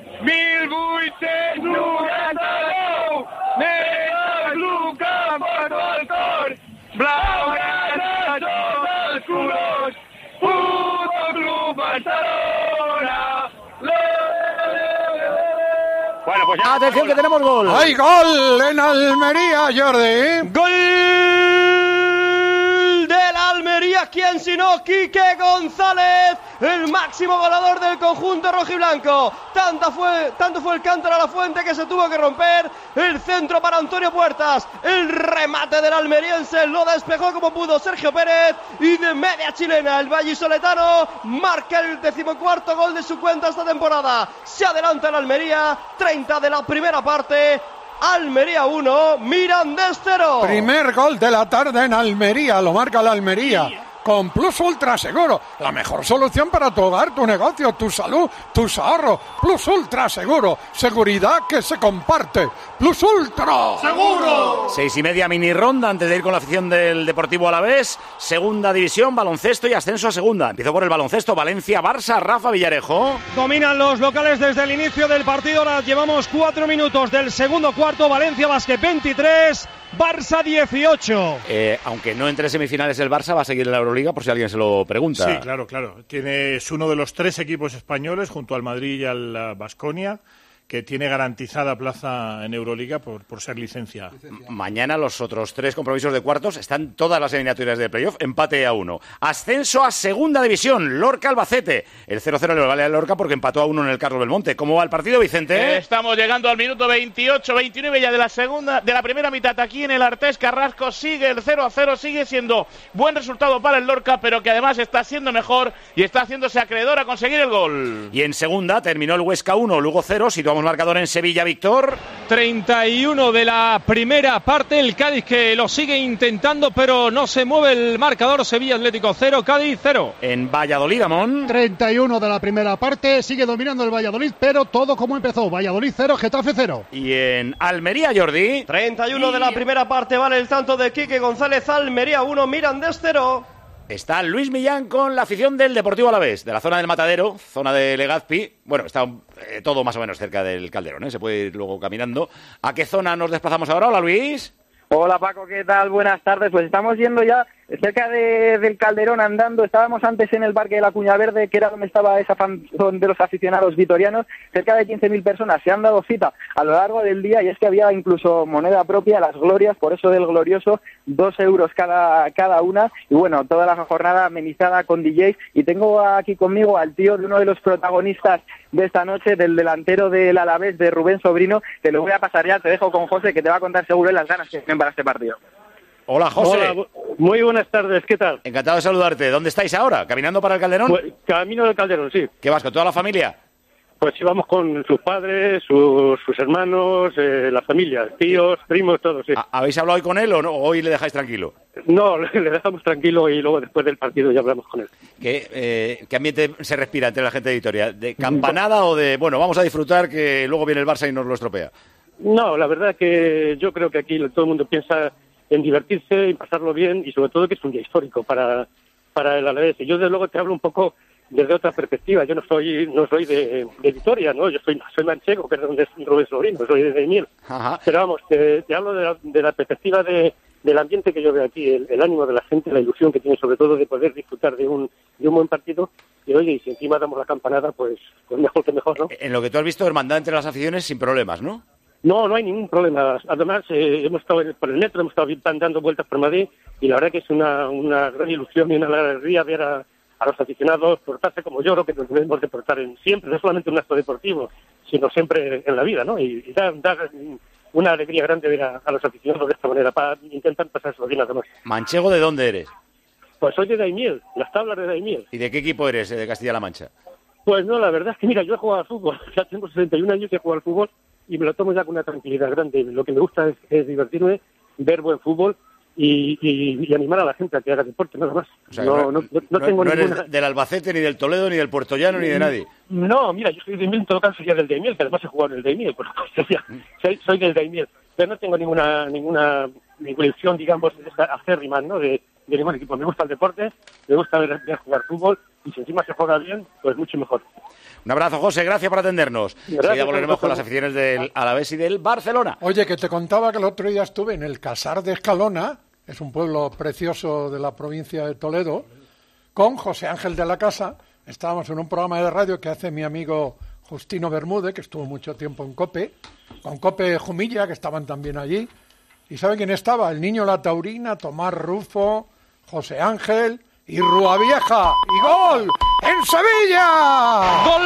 Mil vuit-cents noranta-nou, negres, Luca, Paco Alcor, blau, Barcelona. Bueno, pues ya. Atención que tenemos gol. ¡Hay gol en Almería, Jordi! ¡Gol del Almería! ¿Quién sino? Quique González, el máximo goleador del conjunto rojiblanco. Tanta fue, tanto fue el cántaro a la fuente que se tuvo que romper. El centro para Antonio Puertas. El remate del almeriense lo despejó como pudo Sergio Pérez. Y de media chilena, el vallisoletano marca el decimocuarto gol de su cuenta esta temporada. Se adelanta el Almería, treinta de la primera parte. Almería uno, Mirandés cero. Primer gol de la tarde en Almería, lo marca la Almería. Con Plus Ultra Seguro, la mejor solución para tu hogar, tu negocio, tu salud, tus ahorros. Plus Ultra Seguro, seguridad que se comparte. Plus Ultra ¡Seguro! Seis y media mini ronda antes de ir con la afición del Deportivo Alavés. Segunda división, baloncesto y ascenso a segunda. Empiezo por el baloncesto, Valencia, Barça, Rafa Villarejo. Dominan los locales desde el inicio del partido. Ahora llevamos cuatro minutos del segundo cuarto. Valencia Basket veintitrés, Barça dieciocho. Eh, aunque no entre semifinales el Barça, va a seguir en la Euroliga por si alguien se lo pregunta. Sí, claro, claro. Tiene, es uno de los tres equipos españoles junto al Madrid y al Baskonia que tiene garantizada plaza en Euroliga por, por ser licencia. Mañana los otros tres compromisos de cuartos están todas las eliminatorias de playoff, empate a uno. Ascenso a segunda división, Lorca Albacete. El cero cero le vale a Lorca porque empató a uno en el Carlos Belmonte. ¿Cómo va el partido, Vicente? Eh, estamos llegando al minuto veintiocho veintinueve ya de la segunda, de la primera mitad aquí en el Artés Carrasco. Sigue el cero a cero, sigue siendo buen resultado para el Lorca, pero que además está siendo mejor y está haciéndose acreedor a conseguir el gol. Y en segunda terminó el Huesca uno, Lugo cero, situamos marcador en Sevilla, Víctor. treinta y uno de la primera parte, el Cádiz que lo sigue intentando, pero no se mueve el marcador. Sevilla Atlético cero, Cádiz cero. En Valladolid, Amón. treinta y uno de la primera parte, sigue dominando el Valladolid, pero todo como empezó. Valladolid cero, Getafe cero. Y en Almería, Jordi. treinta y uno de la primera parte, vale el tanto de Quique González. Almería uno, Mirandés cero. Está Luis Millán con la afición del Deportivo Alavés, de la zona del Matadero, zona de Legazpi. Bueno, está eh, todo más o menos cerca del Calderón, ¿eh? Se puede ir luego caminando. ¿A qué zona nos desplazamos ahora? Hola, Luis. Hola, Paco, ¿qué tal? Buenas tardes. Pues estamos yendo ya cerca de, del Calderón andando. Estábamos antes en el Parque de la Cuña Verde, que era donde estaba esa fan de los aficionados vitorianos. Cerca de quince mil personas se han dado cita a lo largo del día y es que había incluso moneda propia, las glorias, por eso del glorioso, dos euros cada, cada una. Y bueno, toda la jornada amenizada con D Js. Y tengo aquí conmigo al tío de uno de los protagonistas de esta noche, del delantero del Alavés, de Rubén Sobrino. Te lo voy a pasar ya, te dejo con José, que te va a contar seguro las ganas que tienen para este partido. Hola, José. Hola, bu- muy buenas tardes, ¿qué tal? Encantado de saludarte. ¿Dónde estáis ahora? ¿Caminando para el Calderón? Pues, camino del Calderón, sí. ¿Qué vas, con toda la familia? Pues íbamos con sus padres, sus, sus hermanos, eh, la familia, tíos, primos, todos, sí. ¿Habéis hablado hoy con él o no? ¿O hoy le dejáis tranquilo? No, le dejamos tranquilo y luego después del partido ya hablamos con él. ¿Qué, eh, ¿qué ambiente se respira entre la gente de Vitoria? ¿De campanada o de, bueno, vamos a disfrutar que luego viene el Barça y nos lo estropea? No, la verdad que yo creo que aquí todo el mundo piensa en divertirse y pasarlo bien y sobre todo que es un día histórico para, para el Alavés. Y yo desde luego te hablo un poco desde otra perspectiva. Yo no soy no soy de, de Vitoria, ¿no? Yo soy, soy manchego, que es donde es Rubén Sobrino, soy de Daimiel. Pero vamos, te, te hablo de la, de la perspectiva de, del ambiente que yo veo aquí, el, el ánimo de la gente, la ilusión que tiene sobre todo de poder disfrutar de un, de un buen partido. Y oye, y si encima damos la campanada, pues, pues mejor que mejor, ¿no? En lo que tú has visto, hermandad entre las aficiones sin problemas, ¿no? No, no hay ningún problema. Además, eh, hemos estado por el metro, hemos estado dando vueltas por Madrid y la verdad que es una, una gran ilusión y una alegría ver a, a los aficionados portarse como yo creo que nos debemos de portar en, siempre, no solamente en un acto deportivo, sino siempre en la vida, ¿no? Y, y da, da una alegría grande ver a, a los aficionados de esta manera, para intentar pasárselo bien además. ¿Manchego de dónde eres? Pues soy de Daimiel, las tablas de Daimiel. ¿Y de qué equipo eres, de Castilla-La Mancha? Pues no, la verdad es que mira, yo he jugado al fútbol, ya tengo sesenta y un años y he jugado al fútbol y me lo tomo ya con una tranquilidad grande. Lo que me gusta es, es divertirme, ver buen fútbol y, y, y animar a la gente a que haga deporte, nada más. O sea, no, no, no, no tengo no ninguna... eres del Albacete, ni del Toledo, ni del Puertollano, ni de nadie. No, mira, yo soy de Daimiel, en todo caso sería del Daimiel, que además he jugado en el Daimiel, por supuesto, ya, soy, soy del Daimiel. Pero no tengo ninguna ninguna elección, digamos, acérrima, ¿no? De, de ningún equipo. Me gusta el deporte, me gusta ver, ver jugar fútbol y si encima se juega bien, pues mucho mejor. Un abrazo, José, gracias por atendernos. Enseguida volveremos con las aficiones del Alavés y del Barcelona. Oye, que te contaba que el otro día estuve en el Casar de Escalona, es un pueblo precioso de la provincia de Toledo, con José Ángel de la Casa, estábamos en un programa de radio que hace mi amigo Justino Bermúdez, que estuvo mucho tiempo en COPE, con COPE Jumilla, que estaban también allí. ¿Y sabe quién estaba? El Niño La Taurina, Tomás Rufo, José Ángel y Rúa Vieja. ¡Y gol en Sevilla! ¡Gol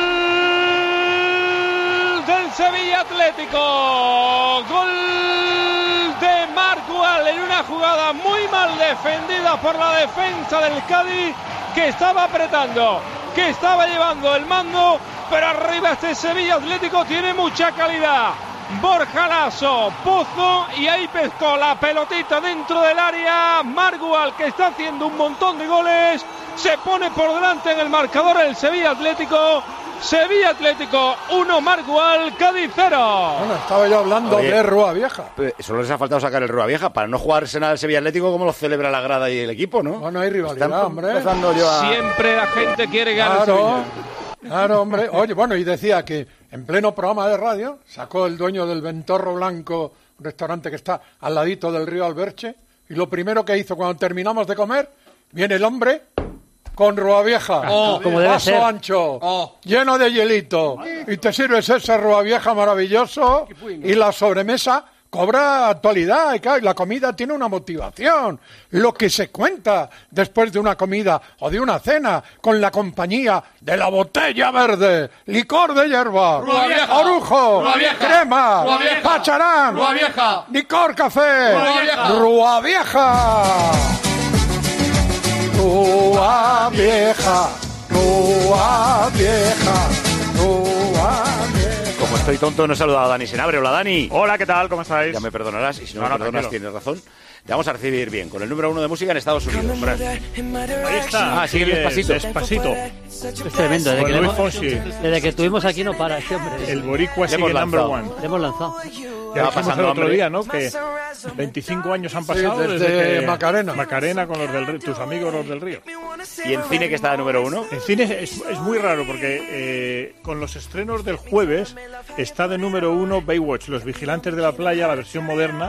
del Sevilla Atlético! ¡Gol de Marcual en una jugada muy mal defendida por la defensa del Cádiz, que estaba apretando, que estaba llevando el mando, pero arriba este Sevilla Atlético tiene mucha calidad. Borja Lasso, Pozo, y ahí pescó la pelotita dentro del área. Margual, que está haciendo un montón de goles, se pone por delante en el marcador el Sevilla Atlético. Sevilla Atlético uno, Margual, Cádiz cero. Bueno, estaba yo hablando Oye, de Rúa Vieja. Solo les ha faltado sacar el Rúa Vieja para no jugarse nada el Sevilla Atlético, como lo celebra la grada y el equipo, ¿no? Bueno, hay rivalidad, Están hombre. empezando yo a- Siempre la gente quiere ganar el Claro, Sevilla. claro, hombre. Oye, bueno, y decía que en pleno programa de radio sacó el dueño del Ventorro Blanco, un restaurante que está al ladito del río Alberche, y lo primero que hizo cuando terminamos de comer, viene el hombre con Rúa Vieja, Oh, como debe vaso ser. ancho, lleno de hielito, y te sirves ese Rúa Vieja maravilloso, y la sobremesa cobra actualidad, y claro, y la comida tiene una motivación. Lo que se cuenta después de una comida o de una cena, con la compañía de la botella verde, licor de hierba, Rúa Vieja, orujo, Rúa Vieja, crema, Rúa Vieja, pacharán, Rúa Vieja, licor café, Rúa Vieja. Rúa Vieja. Rúa Vieja, Rúa Vieja, Rúa Vieja. Como estoy tonto, no he saludado a Dani Senabre. Hola, Dani. Hola, ¿qué tal? ¿Cómo estáis? Ya me perdonarás, y si no, No, me no, perdonas, tranquilo. tienes razón. Te vamos a recibir bien, con el número uno de música en Estados Unidos. Hombre. Ahí está. Ah, sigue despacito. Despacito. Es tremendo. Desde Con que, le Luis hemos, Fonsi. desde que estuvimos aquí no para este hombre. El boricua Le sigue hemos number lanzado. one. Le hemos lanzado. Ya va dijimos el pasando otro hambre. día, ¿no? Que veinticinco años han pasado Sí, desde que Macarena. Macarena con los del Río, tus amigos los del Río. ¿Y en cine que está de número uno? En cine es, es muy raro porque eh, con los estrenos del jueves está de número uno Baywatch, Los Vigilantes de la Playa, la versión moderna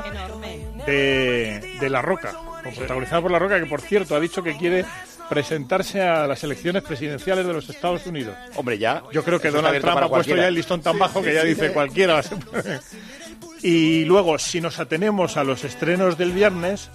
de, de La Roca, protagonizada por La Roca, que por cierto ha dicho que quiere presentarse a las elecciones presidenciales de los Estados Unidos. Hombre, ya. Yo creo que Eso está Donald abierto Trump para ha puesto cualquiera. ya el listón tan bajo que ya dice cualquiera. se puede. Y luego, si nos atenemos a los estrenos del viernes,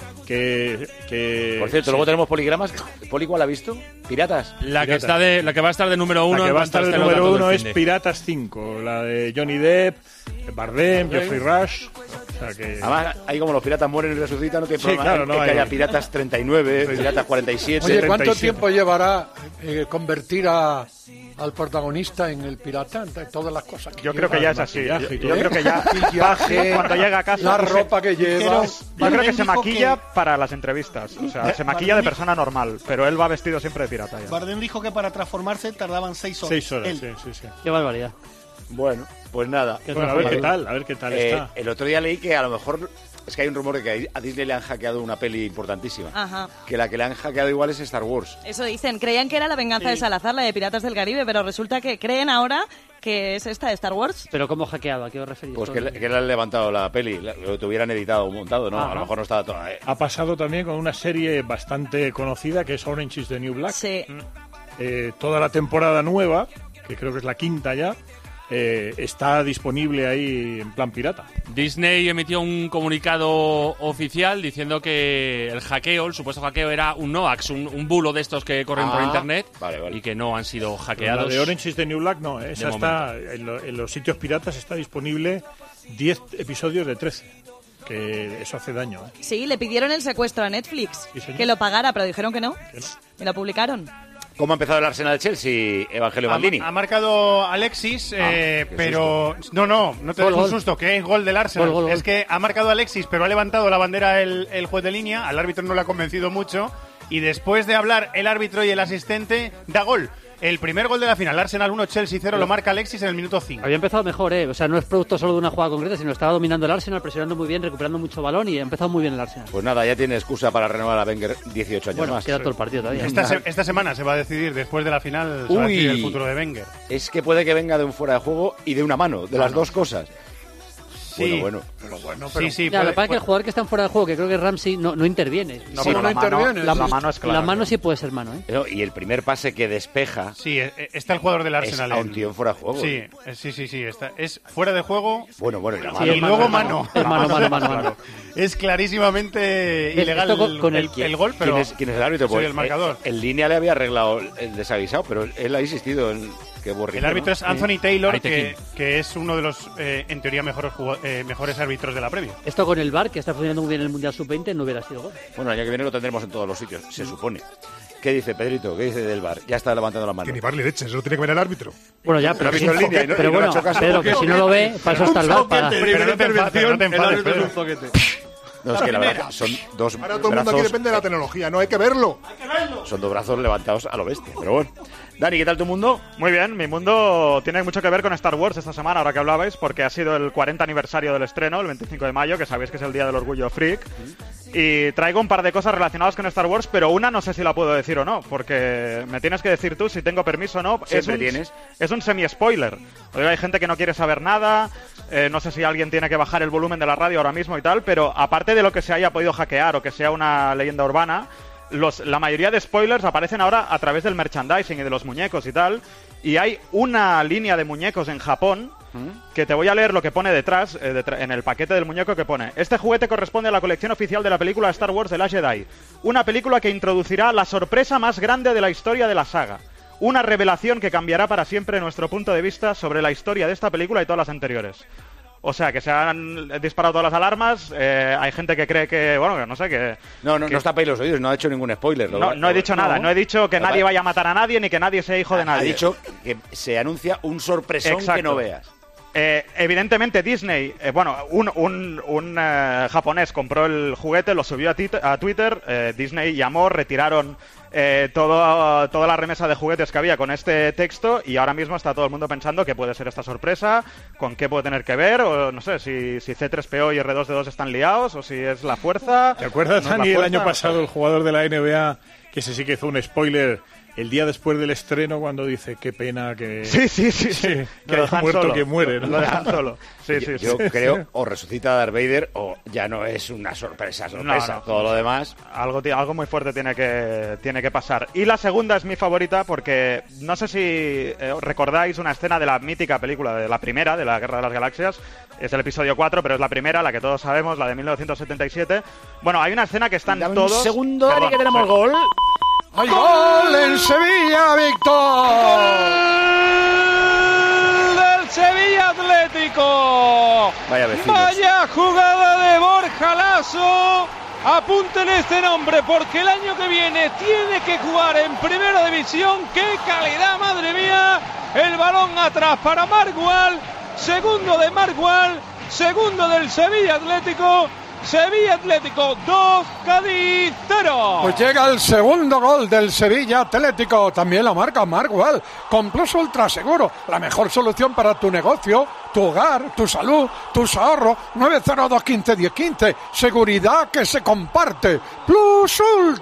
que... que Por cierto, sí, luego tenemos poligramas. ¿Poli cuál ha visto? ¿Piratas? La que, Piratas. está de, la que va a estar de número uno. La que en va a cuanto estar de estén los número datos uno del es finde. Piratas cinco, la de Johnny Depp, Bardem, Geoffrey Rush. O sea que... Además, ahí como los piratas mueren y resucitan, no tiene Sí, problema. claro, en no que hay- haya Piratas treinta y nueve, Piratas cuarenta y siete. Oye, ¿cuánto treinta y siete. tiempo llevará eh, convertir a, al protagonista en el pirata? Entre todas las cosas que Yo lleva, creo que ya el es así. Yo, maquillaje y yo todo. creo que ya Maquillaje, cuando llega a casa la no sé, ropa que lleva. yo creo que se maquilla para las entrevistas. O sea, se maquilla de persona normal, pero él va vestido siempre de pirata. Ya. Bardem dijo que para transformarse tardaban seis horas. Seis horas, Él. sí, sí, sí. Qué barbaridad. Bueno, pues nada. Qué Bueno, a ver qué transformador. tal, a ver qué tal Eh, está. el otro día leí que a lo mejor... Es que hay un rumor de que a Disney le han hackeado una peli importantísima. Ajá. Que la que le han hackeado igual es Star Wars. Eso dicen. Creían que era la venganza de Salazar, la de Piratas del Caribe, pero resulta que creen ahora que es esta de Star Wars. ¿Pero cómo hackeado? ¿A qué os referís? Pues que, le- que le han levantado la peli, la- lo tuvieran editado o montado, ¿no? Ajá. A lo mejor no estaba toda... eh. Ha pasado también con una serie bastante conocida que es Orange is the New Black. Sí. Eh, toda la temporada nueva, que creo que es la quinta ya, eh, está disponible ahí en plan pirata. Disney emitió un comunicado oficial diciendo que el hackeo, el supuesto hackeo, era un Noax, un, un bulo de estos que corren por Ah, internet vale, vale. y que no han sido Pero hackeados. la de Orange is the New Black no, esa De está en, lo- en los sitios piratas está disponible diez episodios de trece, que eso hace daño. ¿eh? Sí, le pidieron el secuestro a Netflix, Sí, señor. que lo pagara, pero dijeron que no. Y lo publicaron. ¿Cómo ha empezado el Arsenal Chelsea, Evangelio Ha, Maldini? ha marcado Alexis, eh, qué pero... No, no, no te Gol, des un gol. susto, que es gol del Arsenal. Gol, gol, gol. Es que ha marcado Alexis, pero ha levantado la bandera el, el juez de línea, al árbitro no le ha convencido mucho, y después de hablar el árbitro y el asistente, da gol. El primer gol de la final, Arsenal uno, Chelsea cero, lo marca Alexis en el minuto cinco. Había empezado mejor, ¿eh? O sea, no es producto solo de una jugada concreta, sino estaba dominando el Arsenal, presionando muy bien, recuperando mucho balón y ha empezado muy bien el Arsenal. Pues nada, ya tiene excusa para renovar a Wenger dieciocho años Bueno, más. queda todo el partido todavía. Esta, se- esta semana se va a decidir, después de la final, se va a Uy. decidir el futuro de Wenger. Es que puede que venga de un fuera de juego y de una mano, de las dos cosas. Sí. Bueno, bueno. Pero bueno, pero... Sí, sí. Ya, puede, lo que pasa es que puede... el jugador que está en fuera de juego, que creo que es Ramsey, no, no interviene. No, Sí, pero no la, mano, interviene. la, La- mano es clara. La mano sí puede ser mano, ¿eh? No, y el primer pase que despeja Sí, eh, está el jugador del es Arsenal. a un en- tío en fuera de juego. Sí, eh, sí, sí, sí. Está, es fuera de juego. Bueno, bueno, y la Sí, mano. Y luego mano. Es mano, mano, mano, mano. Claro. Es clarísimamente ilegal esto con- el, con el, el- el gol, pero ¿Quién es, quién es el árbitro? soy Pues, el marcador. eh, en línea le había arreglado el desaguisado, pero él ha insistido en que borrico, El árbitro ¿no? es Anthony Taylor, Ahí te que, quito. que es uno de los, eh, en teoría, mejores, jugó- eh, mejores árbitros de la Premier. Esto con el V A R, que está funcionando muy bien en el Mundial sub veinte, no hubiera sido gol. Bueno, el año que viene lo tendremos en todos los sitios, se supone. ¿Qué dice Pedrito? ¿Qué dice del bar? Ya está levantando la mano. Que ni varle leche, eso lo tiene que ver el árbitro. Bueno, ya, Lo pero, ha visto en línea y no- pero y no le ha bueno, hecho caso. Pedro, que si no lo ve, para eso está el V A R. Para... Pero no te enfades, no te enfades, Pedro. No, es que la verdad son dos Ahora todo el mundo aquí brazos, depende de la tecnología, no hay que verlo. son dos brazos levantados a lo bestia, pero bueno. Dani, ¿qué tal tu mundo? Muy bien, mi mundo tiene mucho que ver con Star Wars esta semana, ahora que hablabais, porque ha sido el cuarenta aniversario del estreno, el veinticinco de mayo, que sabéis que es el Día del Orgullo Freak. Y traigo un par de cosas relacionadas con Star Wars, pero una no sé si la puedo decir o no, porque me tienes que decir tú si tengo permiso o no. Siempre es un, tienes. Es un semi-spoiler. Oiga, hay gente que no quiere saber nada, eh, no sé si alguien tiene que bajar el volumen de la radio ahora mismo y tal, pero aparte de lo que se haya podido hackear o que sea una leyenda urbana, los, la mayoría de spoilers aparecen ahora a través del merchandising y de los muñecos y tal. Y hay una línea de muñecos en Japón que te voy a leer lo que pone detrás, eh, detra- en el paquete del muñeco que pone: este juguete corresponde a la colección oficial de la película Star Wars The Last Jedi, una película que introducirá la sorpresa más grande de la historia de la saga. Una revelación que cambiará para siempre nuestro punto de vista sobre la historia de esta película y todas las anteriores. O sea, que se han disparado todas las alarmas, eh, hay gente que cree que, bueno, que no sé, que... No, no, que- no os tapéis los oídos, no ha hecho ningún spoiler. lo- No, no he lo- dicho nada, no he dicho que Lo- nadie vaya a matar a nadie ni que nadie sea hijo de Ha nadie. dicho que se anuncia un sorpresón Exacto. que no veas. Eh, evidentemente Disney, eh, bueno, un, un, un eh, japonés compró el juguete, lo subió a, tit- a Twitter, eh, Disney llamó, retiraron eh, todo, toda la remesa de juguetes que había con este texto y ahora mismo está todo el mundo pensando que puede ser esta sorpresa, con qué puede tener que ver, o no sé, si, si C tres P O y R dos D dos están liados, o si es la fuerza. ¿Te acuerdas, no es la Dani, el fuerza? año pasado, el jugador de la N B A, que ese sí que hizo un spoiler el día después del estreno cuando dice qué pena que... Sí, sí, sí, sí. que Lo haya dejan muerto solo. que muere, ¿no? Lo dejan solo. Sí, sí, Yo sí. creo o resucita a Darth Vader o ya no es una sorpresa, sorpresa. No, no. Todo lo demás... Algo, ti- algo muy fuerte tiene que, tiene que pasar. Y la segunda es mi favorita porque no sé si eh, recordáis una escena de la mítica película, de la primera, de la Guerra de las Galaxias. Es el episodio cuatro, pero es la primera, la que todos sabemos, la de mil novecientos setenta y siete. Bueno, hay una escena que están Dame todos... un segundo, Dani, Perdón, que tenemos sí. gol. ¡Hay gol en Sevilla, Víctor! del Sevilla Atlético. Vaya vecinos. Vaya jugada de Borja Lasso. Apunten este nombre porque el año que viene tiene que jugar en primera división. ¡Qué calidad, madre mía! El balón atrás para Margual. Segundo de Margual. Segundo del Sevilla Atlético. Sevilla Atlético dos, Cádiz cero. Pues llega el segundo gol del Sevilla Atlético. También la marca Margual. Con Plus Ultra Seguro. La mejor solución para tu negocio, tu hogar, tu salud, tus ahorros. nueve cero dos, quince, diez, quince. Seguridad que se comparte. Plus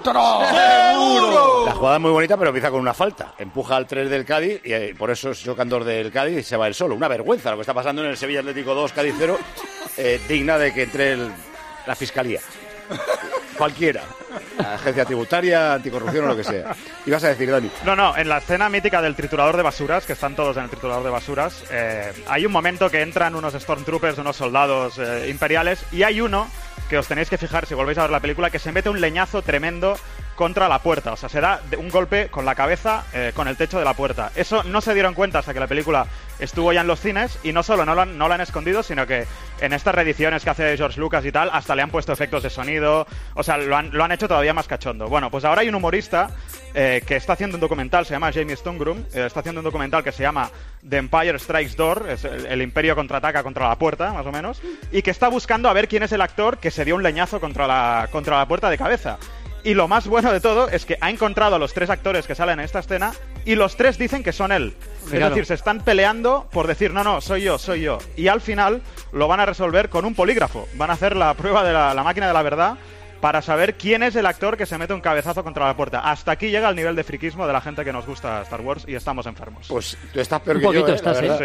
Ultra. ¡Seguro! La jugada es muy bonita, pero empieza con una falta. Empuja al tres del Cádiz y eh, por eso es chocandor del Cádiz y se va él solo. Una vergüenza lo que está pasando en el Sevilla Atlético dos, Cádiz cero. Eh, digna de que entre el... la fiscalía. Cualquiera. La agencia tributaria, anticorrupción o lo que sea. ¿Y vas a decir, Dani? No, no, en la escena mítica del triturador de basuras, que están todos en el triturador de basuras, eh, hay un momento que entran unos Stormtroopers, unos soldados eh, imperiales, y hay uno que os tenéis que fijar si volvéis a ver la película, que se mete un leñazo tremendo contra la puerta. O sea, se da un golpe con la cabeza eh, con el techo de la puerta. Eso no se dieron cuenta hasta que la película estuvo ya en los cines, y no solo no lo han, no lo han escondido, sino que en estas reediciones que hace George Lucas y tal, hasta le han puesto efectos de sonido. O sea, lo han, lo han hecho todavía más cachondo. Bueno, pues ahora hay un humorista eh, que está haciendo un documental, se llama Jamie Stonegrum, eh, está haciendo un documental que se llama The Empire Strikes Door, es el, el imperio contraataca contra la puerta, más o menos, y que está buscando a ver quién es el actor que se dio un leñazo contra la, contra la puerta de cabeza. Y lo más bueno de todo es que ha encontrado a los tres actores que salen en esta escena y los tres dicen que son él. Míralo. Es decir, se están peleando por decir, no, no, soy yo, soy yo. Y al final lo van a resolver con un polígrafo. Van a hacer la prueba de la, la máquina de la verdad para saber quién es el actor que se mete un cabezazo contra la puerta. Hasta aquí llega el nivel de friquismo de la gente que nos gusta Star Wars y estamos enfermos. Pues tú estás peor Un que poquito yo, ¿eh? estás, La ¿eh? verdad. Sí.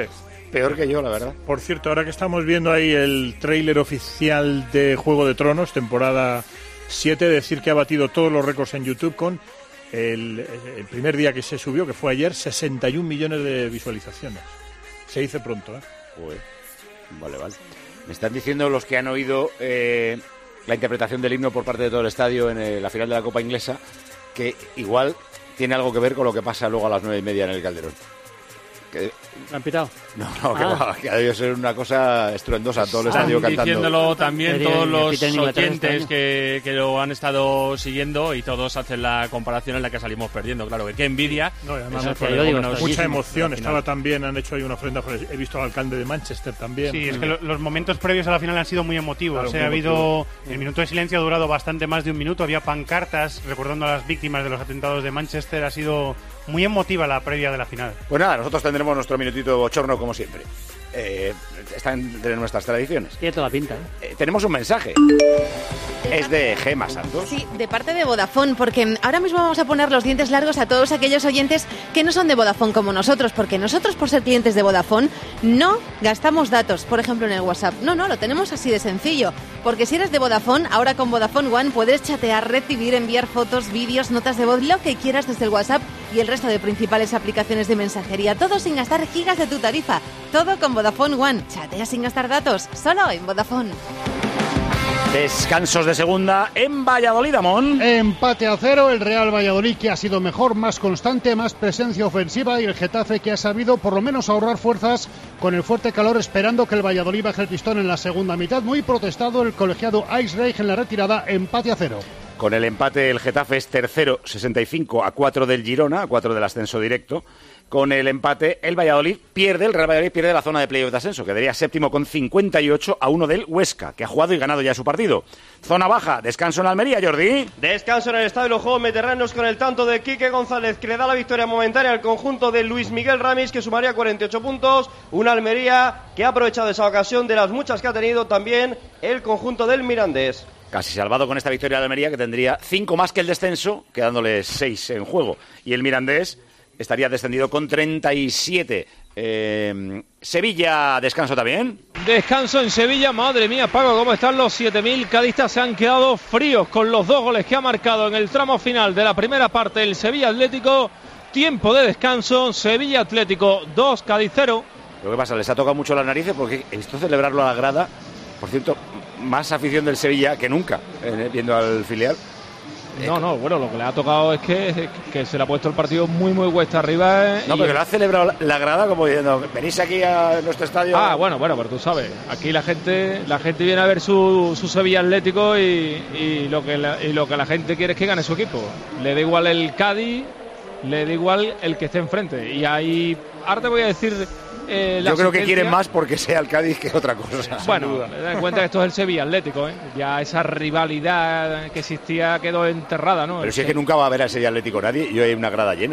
peor que yo, la verdad. Por cierto, ahora que estamos viendo ahí el tráiler oficial de Juego de Tronos, temporada siete, decir que ha batido todos los récords en YouTube con el, el primer día que se subió, que fue ayer, sesenta y un millones de visualizaciones. Se dice pronto, ¿eh? Uy. Vale, vale. Me están diciendo los que han oído eh, la interpretación del himno por parte de todo el estadio en eh, la final de la Copa Inglesa, que igual tiene algo que ver con lo que pasa luego a las nueve y media en el Calderón. Que... ¿Me han pitado? No, no, que, Ah. va, que ha debido ser una cosa estruendosa, todo el estadio Están cantando. diciéndolo también Sería todos el los capitán de Inglaterra este oyentes año. que, que lo han estado siguiendo y todos hacen la comparación en la que salimos perdiendo. Claro, que qué envidia. No, y además Eso me fue parece lo menos- mucha emoción. al final. Estaba también, han hecho ahí una ofrenda. He visto al alcalde de Manchester también. Sí, es que lo- los momentos previos a la final han sido muy emotivos. Claro, O sea, muy ha habido. El minuto de silencio ha durado bastante más de un minuto. Había pancartas recordando a las víctimas de los atentados de Manchester. Ha sido muy emotiva la previa de la final. Pues nada, nosotros tendremos nuestro minutito de bochorno como siempre. Eh, está entre nuestras tradiciones. Tiene toda la pinta, ¿eh? Eh, tenemos un mensaje. Es de Gema Santos. Sí, de parte de Vodafone, porque ahora mismo vamos a poner los dientes largos a todos aquellos oyentes que no son de Vodafone como nosotros, porque nosotros, por ser clientes de Vodafone, no gastamos datos, por ejemplo, en el WhatsApp. No, no, lo tenemos así de sencillo, porque si eres de Vodafone, ahora con Vodafone One puedes chatear, recibir, enviar fotos, vídeos, notas de voz, lo que quieras desde el WhatsApp y el resto de principales aplicaciones de mensajería, todo sin gastar gigas de tu tarifa, todo con Vodafone One. Chatea sin gastar datos, solo en Vodafone. Descansos de segunda en Valladolid, Amón. Empate a cero, el Real Valladolid que ha sido mejor, más constante, más presencia ofensiva, y el Getafe que ha sabido por lo menos ahorrar fuerzas con el fuerte calor, esperando que el Valladolid baje el pistón en la segunda mitad. Muy protestado el colegiado Ice Reich en la retirada, empate a cero. Con el empate, el Getafe es tercero, sesenta y cinco a cuatro del Girona, a cuatro del ascenso directo. Con el empate, el Valladolid pierde, el Real Valladolid pierde la zona de playoff de ascenso, quedaría séptimo con cincuenta y ocho a uno del Huesca, que ha jugado y ganado ya su partido. Zona baja, descanso en Almería, Jordi. Descanso en el estadio de los Juegos Mediterráneos con el tanto de Quique González, que le da la victoria momentánea al conjunto de Luis Miguel Ramis, que sumaría cuarenta y ocho puntos. Una Almería que ha aprovechado esa ocasión de las muchas que ha tenido también el conjunto del Mirandés. Casi salvado con esta victoria de Almería, que tendría cinco más que el descenso, quedándole seis en juego. Y el Mirandés estaría descendido con treinta y siete. Eh, Sevilla, descanso también. Descanso en Sevilla, madre mía, Paco, ¿cómo están los siete mil cadistas? Se han quedado fríos con los dos goles que ha marcado en el tramo final de la primera parte el Sevilla Atlético. Tiempo de descanso, Sevilla Atlético dos, Cádiz cero. Lo que pasa, les ha tocado mucho las narices porque he visto celebrarlo a la grada. Por cierto, más afición del Sevilla que nunca, eh, viendo al filial. No, no, bueno, lo que le ha tocado es que, que se le ha puesto el partido muy, muy cuesta arriba. eh, No, y- porque lo ha celebrado la grada como diciendo, venís aquí a nuestro estadio. Ah, bueno, bueno, pero tú sabes, aquí la gente la gente viene a ver su, su Sevilla Atlético y, y lo que la, y lo que la gente quiere es que gane su equipo. Le da igual el Cádiz, le da igual el que esté enfrente. Y ahí, ahora te voy a decir... eh, la Yo creo que sentencia. quieren más porque sea el Cádiz que otra cosa. Bueno, ten en cuenta que esto es el Sevilla Atlético, ¿eh? Ya esa rivalidad que existía quedó enterrada, ¿no? Pero si es que nunca va a haber al Sevilla Atlético nadie y hoy hay una grada llena.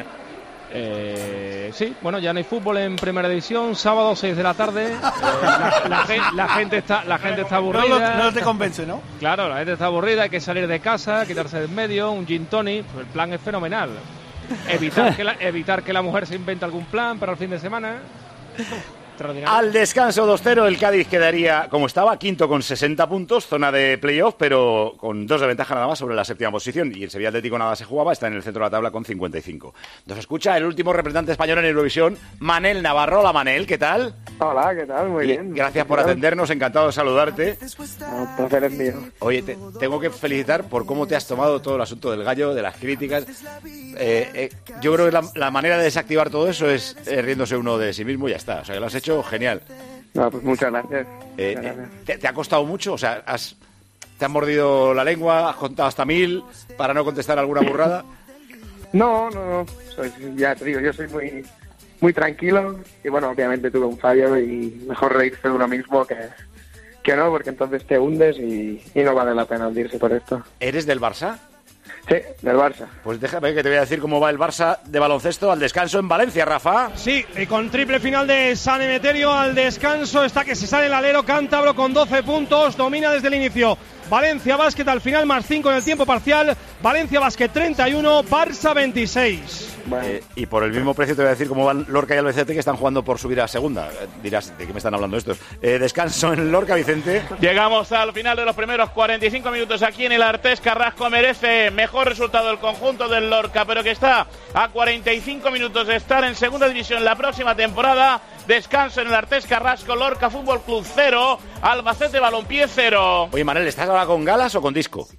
Eh, sí, bueno, ya no hay fútbol en primera división, sábado seis de la tarde. Eh, la, la gen- la gente está la gente está No, aburrida. lo- no te convence, ¿no? Claro, la gente está aburrida, hay que salir de casa, quitarse de en medio, un gin tonic, pues el plan es fenomenal. Evitar que la, evitar que la mujer se invente algún plan para el fin de semana. Extraordinario. Al descanso dos cero, el Cádiz quedaría, como estaba, quinto con sesenta puntos, zona de playoff, pero con dos de ventaja nada más sobre la séptima posición. Y el Sevilla Atlético nada se jugaba, está en el centro de la tabla con cincuenta y cinco. Nos escucha el último representante español en Eurovisión, Manel Navarro. Hola, Manel, ¿qué tal? Hola, ¿qué tal? Muy Y bien. Gracias por ¿Qué tal? atendernos, encantado de saludarte. No, el placer es mío. Oye, te tengo que felicitar por cómo te has tomado todo el asunto del gallo, de las críticas. Eh, eh, yo creo que la, la manera de desactivar todo eso es eh, riéndose uno de sí mismo y ya está. O sea, que lo has hecho genial. No, pues muchas gracias. Eh, Muchas eh, gracias. ¿te, te ha costado mucho? O sea, has, ¿te has mordido la lengua? ¿Has contado hasta mil para no contestar alguna burrada? No, no, no. Soy, ya te digo, yo soy muy muy tranquilo y bueno, obviamente tuve un fallo y mejor reírse de uno mismo que, que no, porque entonces te hundes y, y no vale la pena hundirse por esto. ¿Eres del Barça? Sí, del Barça. Pues déjame que te voy a decir cómo va el Barça de baloncesto al descanso en Valencia, Rafa. Sí, y con triple final de San Emeterio al descanso está que se sale el alero cántabro con doce puntos, domina desde el inicio Valencia Basket al final más cinco en el tiempo parcial. Valencia Basket treinta y uno, Barça veintiséis. Eh, y por el mismo precio te voy a decir cómo van Lorca y Albacete, que están jugando por subir a segunda. Eh, dirás, ¿de qué me están hablando estos? Eh, descanso en Lorca, Vicente. Llegamos al final de los primeros cuarenta y cinco minutos aquí en el Artés Carrasco. Merece mejor resultado el conjunto del Lorca, pero que está a cuarenta y cinco minutos de estar en segunda división la próxima temporada. Descanso en el Artés Carrasco. Lorca Fútbol Club cero, Albacete Balompié cero. Oye, Manel, ¿estás ahora con galas o con disco?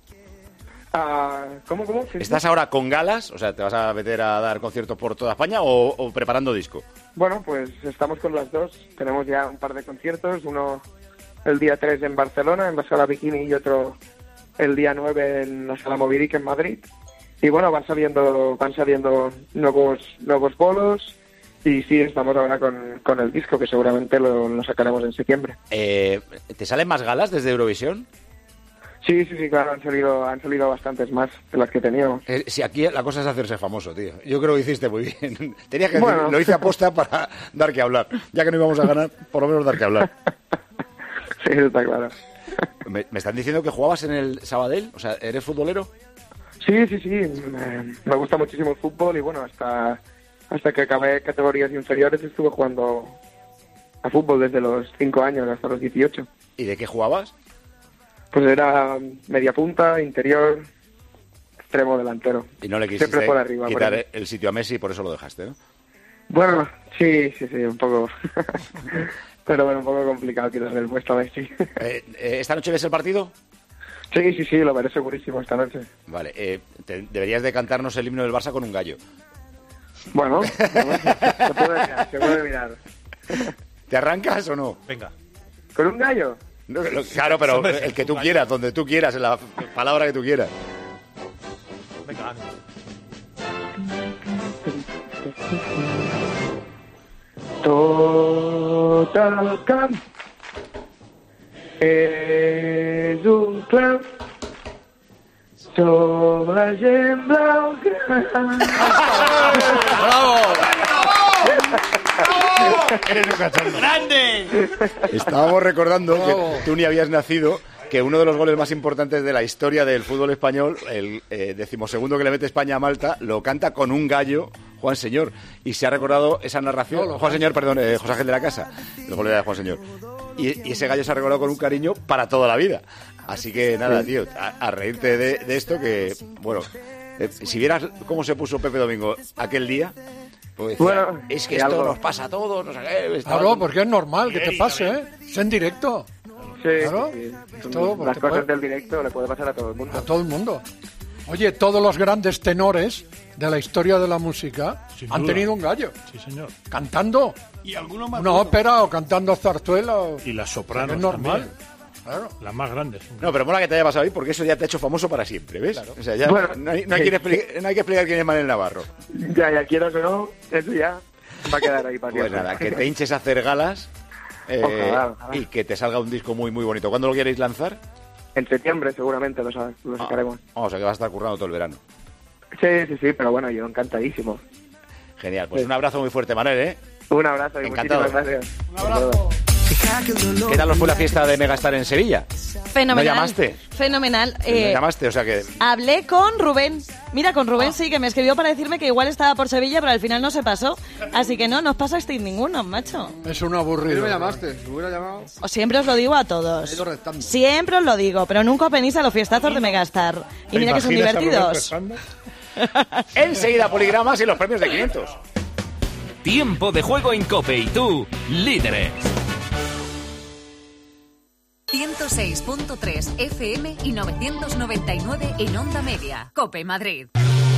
Uh, ¿Cómo, cómo? Sí, ¿Estás sí. ahora con galas? O sea, ¿te vas a meter a dar conciertos por toda España o, o preparando disco? Bueno, pues estamos con las dos. Tenemos ya un par de conciertos. Uno el día tres en Barcelona, en la Sala Bikini, y otro el día nueve en la Sala Movidic en Madrid. Y bueno, van saliendo van saliendo nuevos nuevos bolos. Y sí, estamos ahora con, con el disco, que seguramente lo, lo sacaremos en septiembre. Eh, ¿Te salen más galas desde Eurovisión? Sí, sí, sí, claro, han salido, han salido bastantes más de las que teníamos. Eh, si aquí la cosa es hacerse famoso, tío. Yo creo que hiciste muy bien. Tenías que Bueno. decir, lo hice aposta para dar que hablar. Ya que no íbamos a ganar, por lo menos dar que hablar. Sí, está claro. ¿Me, me están diciendo que jugabas en el Sabadell? O sea, ¿eres futbolero? Sí, sí, sí, me, me gusta muchísimo el fútbol y bueno, hasta, hasta que acabé categorías inferiores estuve jugando a fútbol desde los cinco años hasta los dieciocho. ¿Y de qué jugabas? Pues era media punta, interior, extremo, delantero. Y no le quisiste Siempre por arriba, quitar por ahí. el sitio a Messi y por eso lo dejaste, ¿no? Bueno, sí, sí, sí, un poco. Pero bueno, un poco complicado quitarle el puesto a Messi. Eh, eh, ¿Esta noche ves el partido? Sí, sí, sí, lo veré segurísimo esta noche. Vale, eh, te- deberías de cantarnos el himno del Barça con un gallo. Bueno, bueno, se puede mirar, se puede mirar. ¿Te arrancas o no? Venga. ¿Con un gallo? No, lo- claro, pero el que tú quieras, donde tú quieras, en la palabra que tú quieras. Venga. Total Camp és un clau sobre la gent blanca. ¡Bravo! Eres un cachondo. ¡Grande! Estábamos recordando Bravo. que tú ni habías nacido, que uno de los goles más importantes de la historia del fútbol español, el eh, decimosegundo que le mete España a Malta, lo canta con un gallo Juan Señor. Y se ha recordado esa narración. No, lo Juan Señor, perdón, eh, José Ángel de la Casa. El gol era de Juan Señor. Y, y ese gallo se ha recordado con un cariño para toda la vida. Así que nada, tío, a, a reírte de, de esto que, bueno, eh, si vieras cómo se puso Pepe Domingo aquel día, pues decía, Bueno, es que y esto algo. nos pasa a todos, no sé qué. estaba- Claro, porque es normal que te pase, ¿eh? Es en directo. Sí, Claro. sí, sí. Esto, pues, Las te cosas puede- del directo le puede pasar a todo el mundo. A todo el mundo. Oye, todos los grandes tenores de la historia de la música Sin han duda. tenido un gallo. Sí, señor. Cantando Y algunos más. una ópera o cantando zarzuela. O... Y las O sea, sopranos que es normal. también. Claro. Las más grandes. No, pero mola que te haya pasado ahí porque eso ya te ha hecho famoso para siempre, ¿ves? O sea, ya Bueno, no, hay, no hay sí. quien expli- no hay que explicar quién es Manuel Navarro. Ya, ya quiero que no, eso ya va a quedar ahí para Pues siempre. nada, que te hinches a hacer galas eh, Ojalá, ojalá. y que te salga un disco muy, muy bonito. ¿Cuándo lo queréis lanzar? En septiembre seguramente lo, sa- lo sacaremos. Ah, o sea, que vas a estar currando todo el verano. Sí, sí, sí, pero bueno, yo encantadísimo. Genial, pues Sí. un abrazo muy fuerte, Manuel, ¿eh? Un abrazo y Encantado. muchísimas gracias. Un abrazo. ¿Qué tal os fue la fiesta de Megastar en Sevilla? Fenomenal. ¿Me llamaste? Fenomenal. ¿Me Eh, llamaste? O sea que... Hablé con Rubén. Mira, con Rubén sí, que me escribió para decirme que igual estaba por Sevilla, pero al final no se pasó. Así que no, no os pasasteis ninguno, macho. Es un aburrido. ¿Tú me llamaste? ¿Me hubiera llamado? O siempre os lo digo a todos. He ido restando. Siempre os lo digo, pero nunca os venís a los fiestazos de Megastar. Y ¿Te mira que son imaginas a Rubén divertidos. restando? Enseguida poligramas y los premios de quinientos. Tiempo de juego en COPE y tú, líderes. ciento seis punto tres F M y novecientos noventa y nueve en Onda Media. COPE Madrid.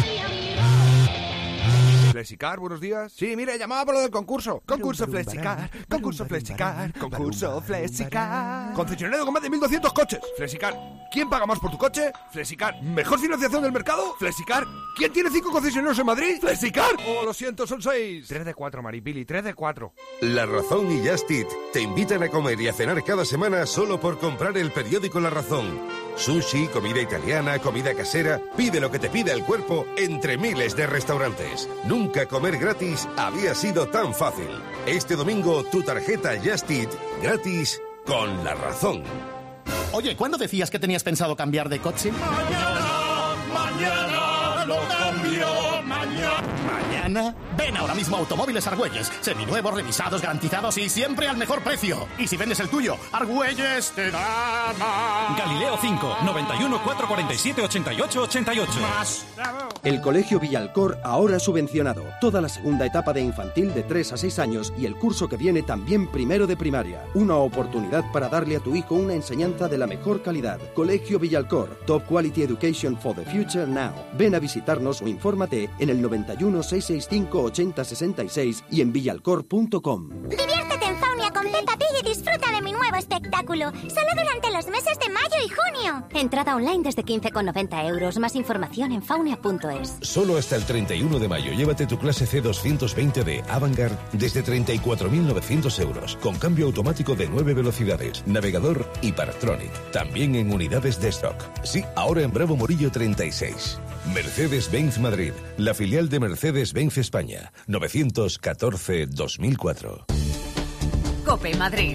Flexicar, buenos días. Sí, mire, llamaba por lo del concurso. Concurso Flexicar, concurso Flexicar, concurso Flexicar. Concesionario con más de mil doscientos coches. Flexicar, ¿quién paga más por tu coche? Flexicar, ¿mejor financiación del mercado? Flexicar, ¿quién tiene cinco concesionarios en Madrid? Flexicar. Oh, lo siento, son seis. tres de cuatro, Maripili, tres de cuatro. La Razón y Just Eat te invitan a comer y a cenar cada semana solo por comprar el periódico La Razón. Sushi, comida italiana, comida casera, pide lo que te pida el cuerpo entre miles de restaurantes. Nunca comer gratis había sido tan fácil. Este domingo tu tarjeta Just Eat gratis con La Razón. Oye, ¿cuándo decías que tenías pensado cambiar de coche? Mañana, mañana, lo cambio, mañana. ¿Mañana? Ven ahora mismo a Automóviles Argüelles. Seminuevos, revisados, garantizados y siempre al mejor precio. Y si vendes el tuyo, Argüelles te da más. Galileo cinco, noventa y uno, cuatrocientos cuarenta y siete, ochenta y ocho, ochenta y ocho. Más. El Colegio Villalcor ahora subvencionado. Toda la segunda etapa de infantil de tres a seis años y el curso que viene también primero de primaria. Una oportunidad para darle a tu hijo una enseñanza de la mejor calidad. Colegio Villalcor. Top Quality Education for the Future Now. Ven a visitarnos o infórmate en el noventa y uno, seiscientos sesenta y cinco, ochenta sesenta y seis y en villalcor punto com. Diviértete en Faunia con Peppa Pig y disfruta de mi nuevo espectáculo. Solo durante los meses de mayo y junio. Entrada online desde quince con noventa euros. Más información en faunia punto es. Solo hasta el treinta y uno de mayo llévate tu clase C doscientos veinte de Avantgarde desde treinta y cuatro mil novecientos euros, con cambio automático de nueve velocidades, navegador y Partronic. También en unidades de stock. Sí, ahora en Bravo Morillo treinta y seis. Mercedes-Benz Madrid, la filial de Mercedes-Benz España. novecientos catorce dos mil cuatro. COPE Madrid.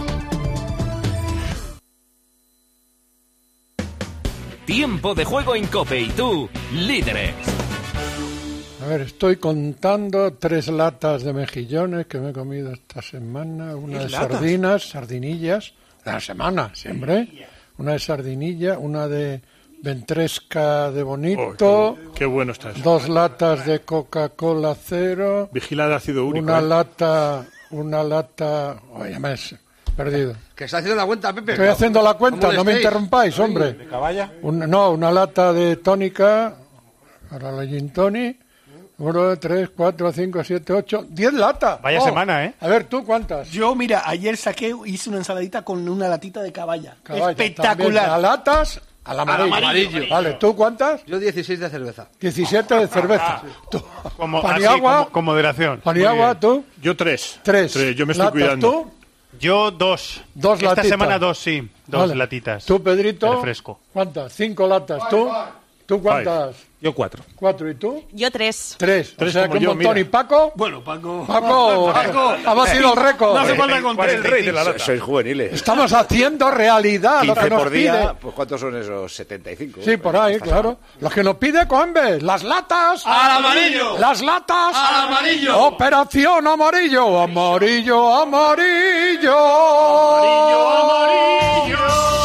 Tiempo de juego en COPE y tú, líderes. A ver, estoy contando tres latas de mejillones que me he comido esta semana, una de latas? sardinas, sardinillas, de la semana, siempre, una de sardinilla, una de ventresca de bonito, Oh, qué, qué bueno está eso. dos latas de Coca-Cola cero, Vigila el ácido úrico. una ¿eh? lata, una lata, oye, me he perdido. Que está haciendo la cuenta, Pepe. Estoy haciendo la cuenta, no me molestéis. interrumpáis, hombre. ¿De caballa? Una- no, una lata de tónica para la gin tonic. Uno, tres, cuatro, cinco, siete, ocho, diez latas. Vaya Oh. semana, ¿eh? A ver, ¿tú cuántas? Yo, mira, ayer saqué, hice una ensaladita con una latita de caballa. Caballa, Espectacular. también. A latas, al amarillo. Al amarillo. Vale, ¿tú cuántas? Yo dieciséis de cerveza. diecisiete de cerveza. Tú, Como, pan y así, agua. como- con moderación. Pan y Muy agua, bien. ¿tú? Yo tres. Tres. Tres, yo me estoy Latas, cuidando. ¿tú? Yo dos. Dos Esta latitas. semana dos, sí. Dos Vale. latitas. ¿Tú, Pedrito? De refresco. ¿Cuántas? Cinco latas. ¿Tú? ¿Tú cuántas? Yo cuatro. Cuatro. ¿Y tú? Yo tres. Tres. Tres o sea, como que un yo, montón. mira. ¿Y Paco? Bueno, Paco. Paco, Paco. ha batido el récord. No hace falta contar. El rey de la lata. Sois juveniles. Estamos haciendo realidad lo quince que nos por día, pide. pues ¿cuántos son esos? setenta y cinco. Sí, por ahí, claro. Lo que nos pide Coembes, las latas. ¡Al amarillo! Las latas. ¡Al amarillo! Operación amarillo. Amarillo, amarillo. Amarillo, amarillo.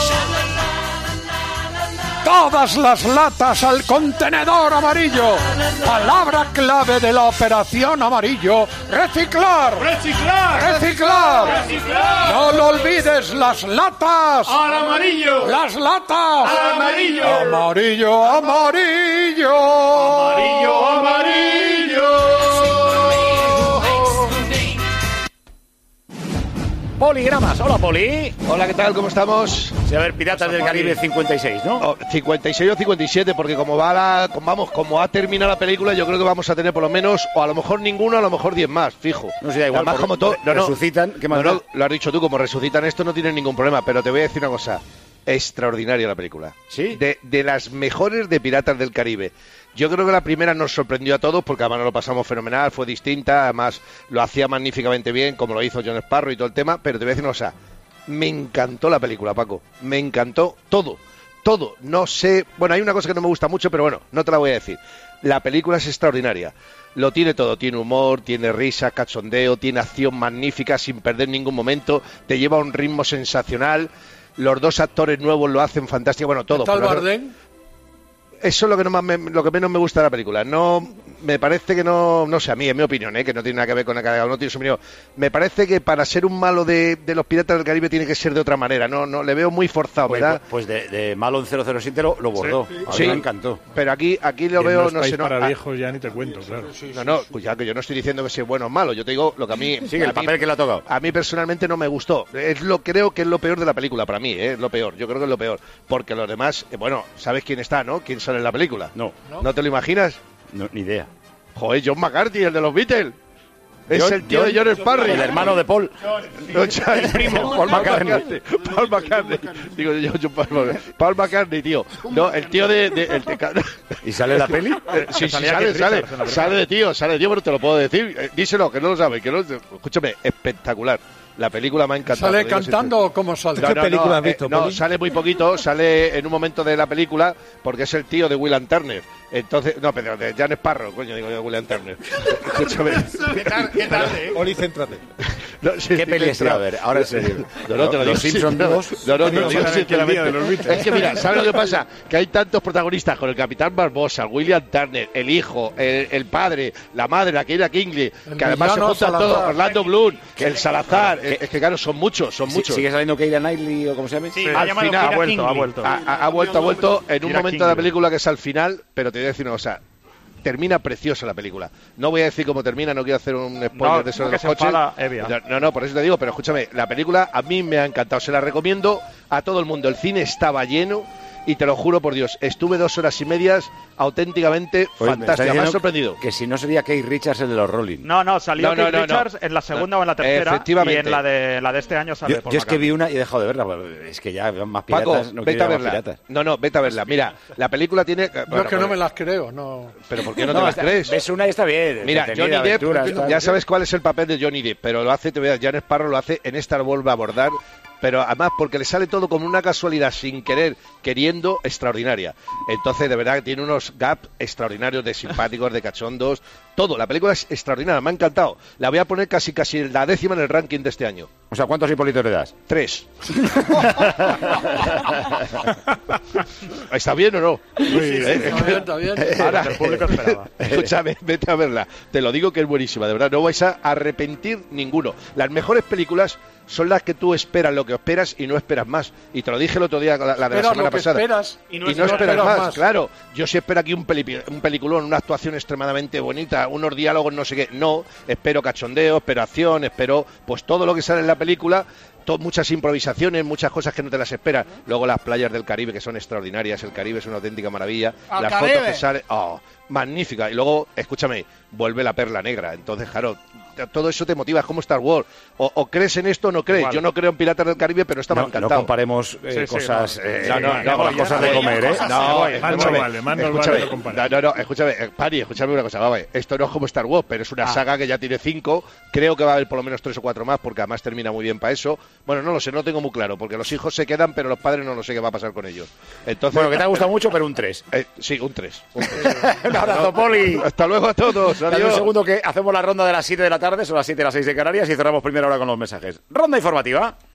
Todas las latas al contenedor amarillo. Palabra clave de la operación amarillo. Reciclar. ¡Reciclar! Reciclar. ¡Reciclar! No lo olvides, las latas. ¡Al amarillo! Las latas. ¡Al amarillo! Amarillo, amarillo. Amarillo, amarillo. Poligramas, hola Poli. Hola, ¿qué tal? ¿Cómo estamos? Sí, a ver, Piratas del Caribe cincuenta y seis, ¿no? Oh, cincuenta y seis o cincuenta y siete, porque como va la, como vamos, como ha terminado la película, yo creo que vamos a tener por lo menos, o a lo mejor ninguno, a lo mejor diez más, fijo. No sé, da igual. Además, por- como todo, lo resucitan, ¿qué más no, no, da? lo has dicho tú, como resucitan esto no tienen ningún problema, pero te voy a decir una cosa, extraordinaria la película. ¿Sí? De, de las mejores de Piratas del Caribe. Yo creo que la primera nos sorprendió a todos porque además nos lo pasamos fenomenal, fue distinta, además lo hacía magníficamente bien, como lo hizo John Sparrow y todo el tema, pero te voy a decir una cosa, me encantó la película, Paco, me encantó todo, todo, no sé, bueno, hay una cosa que no me gusta mucho, pero bueno, no te la voy a decir, la película es extraordinaria, lo tiene todo, tiene humor, tiene risa, cachondeo, tiene acción magnífica sin perder ningún momento, te lleva a un ritmo sensacional, los dos actores nuevos lo hacen fantástico, bueno, todo. ¿Qué tal pero- Bardem? Eso es lo que, no más me- lo que menos me gusta de la película. No, me parece que no, no sé, a mí, en mi opinión, ¿eh? Que no tiene nada que ver con la cada uno tiene su opinión. Me parece que para ser un malo de, de los Piratas del Caribe tiene que ser de otra manera. No, no, le veo muy forzado, Pues, ¿verdad? pues de, de malo en cero cero siete lo, lo bordó. A mí Sí. me encantó. Pero aquí, aquí lo Y en veo, Los no País sé, no. para ah, viejos ya ni te cuento, claro. No, no, pues ya que yo no estoy diciendo que sea bueno o malo, yo te digo lo que a mí... Sí, el a mí- papel que le ha tocado. A mí personalmente no me gustó. Es lo creo que es lo peor de la película para mí, ¿eh? Es lo peor. Yo creo que es lo peor. Porque los demás, eh, bueno, ¿sabes quién está, no? ¿Quién sale en la película? No. ¿No te lo imaginas? No, ni idea. Joder, John McCarthy, el de los Beatles. Es John- el tío John- de John Sparrow. el hermano de Paul. No, o sea, el primo. Paul McCartney. McCartney. Paul McCartney. Digo yo, yo, Paul, Paul McCartney, tío. No, el tío de... de- el de- ¿Y sale la peli? Eh, sí, sí, Salía sale, Keith sale. Richards en la Sale de tío, sale de tío, pero te lo puedo decir. Eh, díselo, que no lo sabe. Que no, escúchame, espectacular. La película me ha encantado. ¿Sale cantando o cómo sale? No, ¿Qué no, película no, has visto, eh, no, Poli? sale muy poquito, sale en un momento de la película porque es el tío de William Turner. Entonces, no, pero de Jan Sparrow, coño, digo de William Turner. Escúchame. ¿Qué tal? ¿Qué tarde? Oli, céntrate. No, sí, ¿Qué peli es? A ver, ahora en serio. No, no, te lo Los digo, Simpsons sí, no, dos. No, no, te lo No, digo no, sinceramente. el día de los Beatles. Es que mira, ¿sabes lo que pasa? Que hay tantos protagonistas con el Capitán Barbosa, William Turner, el hijo, el, el padre, la madre, la Keira Kingley, El que además se villano juntan Salazar. todos, Orlando Bloom, el Salazar. ¿Qué? Es que claro, son muchos, son Sí, muchos. ¿Sigue saliendo Keira Knightley o cómo se llama? Sí, Al ha, final, ha vuelto, ha vuelto. Ha, ha- ha vuelto, ha vuelto en un Keira momento de la Knightley. película que es al final, pero te voy a decir una cosa. Termina preciosa la película. No voy a decir cómo termina, no quiero hacer un spoiler No, de eso no, de que los se coches. enfada Evia. No, no, no, por eso te digo, pero escúchame, la película a mí me ha encantado, se la recomiendo a todo el mundo. El cine estaba lleno y te lo juro por Dios, estuve dos horas y medias auténticamente Oye, me está fantástica, me ha diciendo sorprendido. Que si no sería Keith Richards el de los Rolling. No, no, salió No, no, Keith no, no. Richards en la segunda o en la tercera. Efectivamente. Y en la de, la de este año sale Yo, Paul yo es que McCartney. vi una y he dejado de verla. Es que ya más piratas. Paco, no vete quiero a más verla. piratas. No, no, vete a verla. Mira, la película tiene... No, bueno, es que no pero- me las creo, no. Pero ¿por qué no, No, te las está- crees? ves una y está bien. Mira, entretenida, Johnny Depp, aventuras, tal. ya sabes cuál es el papel de Johnny Depp, pero lo hace, te voy a Jan Sparrow lo hace en esta vuelve a abordar, pero además porque le sale todo como una casualidad, sin querer, queriendo, extraordinaria. Entonces, de verdad, tiene unos gaps extraordinarios de simpáticos, de cachondos, todo. La película es extraordinaria, me ha encantado. La voy a poner casi casi la décima en el ranking de este año. O sea, ¿cuántos Hipolitos le das? Tres. ¿Está bien o no? Sí, sí, está bien, está bien. Ahora, El público esperaba. escúchame, vete a verla. Te lo digo que es buenísima, de verdad. No vais a arrepentir ninguno. Las mejores películas son las que tú esperas lo que esperas y no esperas más. Y te lo dije el otro día, la, la de la Esperas semana lo que pasada. esperas y y no, no esperas, esperas más, más. claro. Yo sí espero aquí un, peli- un peliculón, una actuación extremadamente bonita, unos diálogos, no sé qué. No, espero cachondeo, espero acción, espero pues todo lo que sale en la película. To- muchas improvisaciones, muchas cosas que no te las esperas. Luego las playas del Caribe, que son extraordinarias. El Caribe es una auténtica maravilla. ¡Al las Caribe! fotos que salen, oh, magnífica. Y luego, escúchame, vuelve la perla negra. Entonces, claro, t- todo eso te motiva. Es como Star Wars. O, o crees en esto o no crees. Igual. Yo no creo en Piratas del Caribe, pero estaba No, no encantado. comparemos eh, Sí, sí, cosas, no. eh, No, no, no, con las no, cosas no, de no, comer, ¿eh? no, Más escúchame, normales, más normales escúchame, de comparar. no, no, no, escúchame, eh, Pani, escúchame una cosa, vamos a ver. Esto no es como Star Wars, pero es una Ah. saga que ya tiene cinco. Creo que va a haber por lo menos tres o cuatro más, porque además termina muy bien para eso. Bueno, no lo sé, no lo tengo muy claro, porque los hijos se quedan, pero los padres no lo sé qué va a pasar con ellos. Entonces, Bueno, que te ha gustado mucho, pero un tres. Eh, sí, un tres. Un tres. Un abrazo, Poli. Hasta luego a todos. Dame un Adiós. segundo que hacemos la ronda de las siete de la tarde, son las siete y las seis de Canarias y cerramos primero hora con los mensajes. Ronda informativa.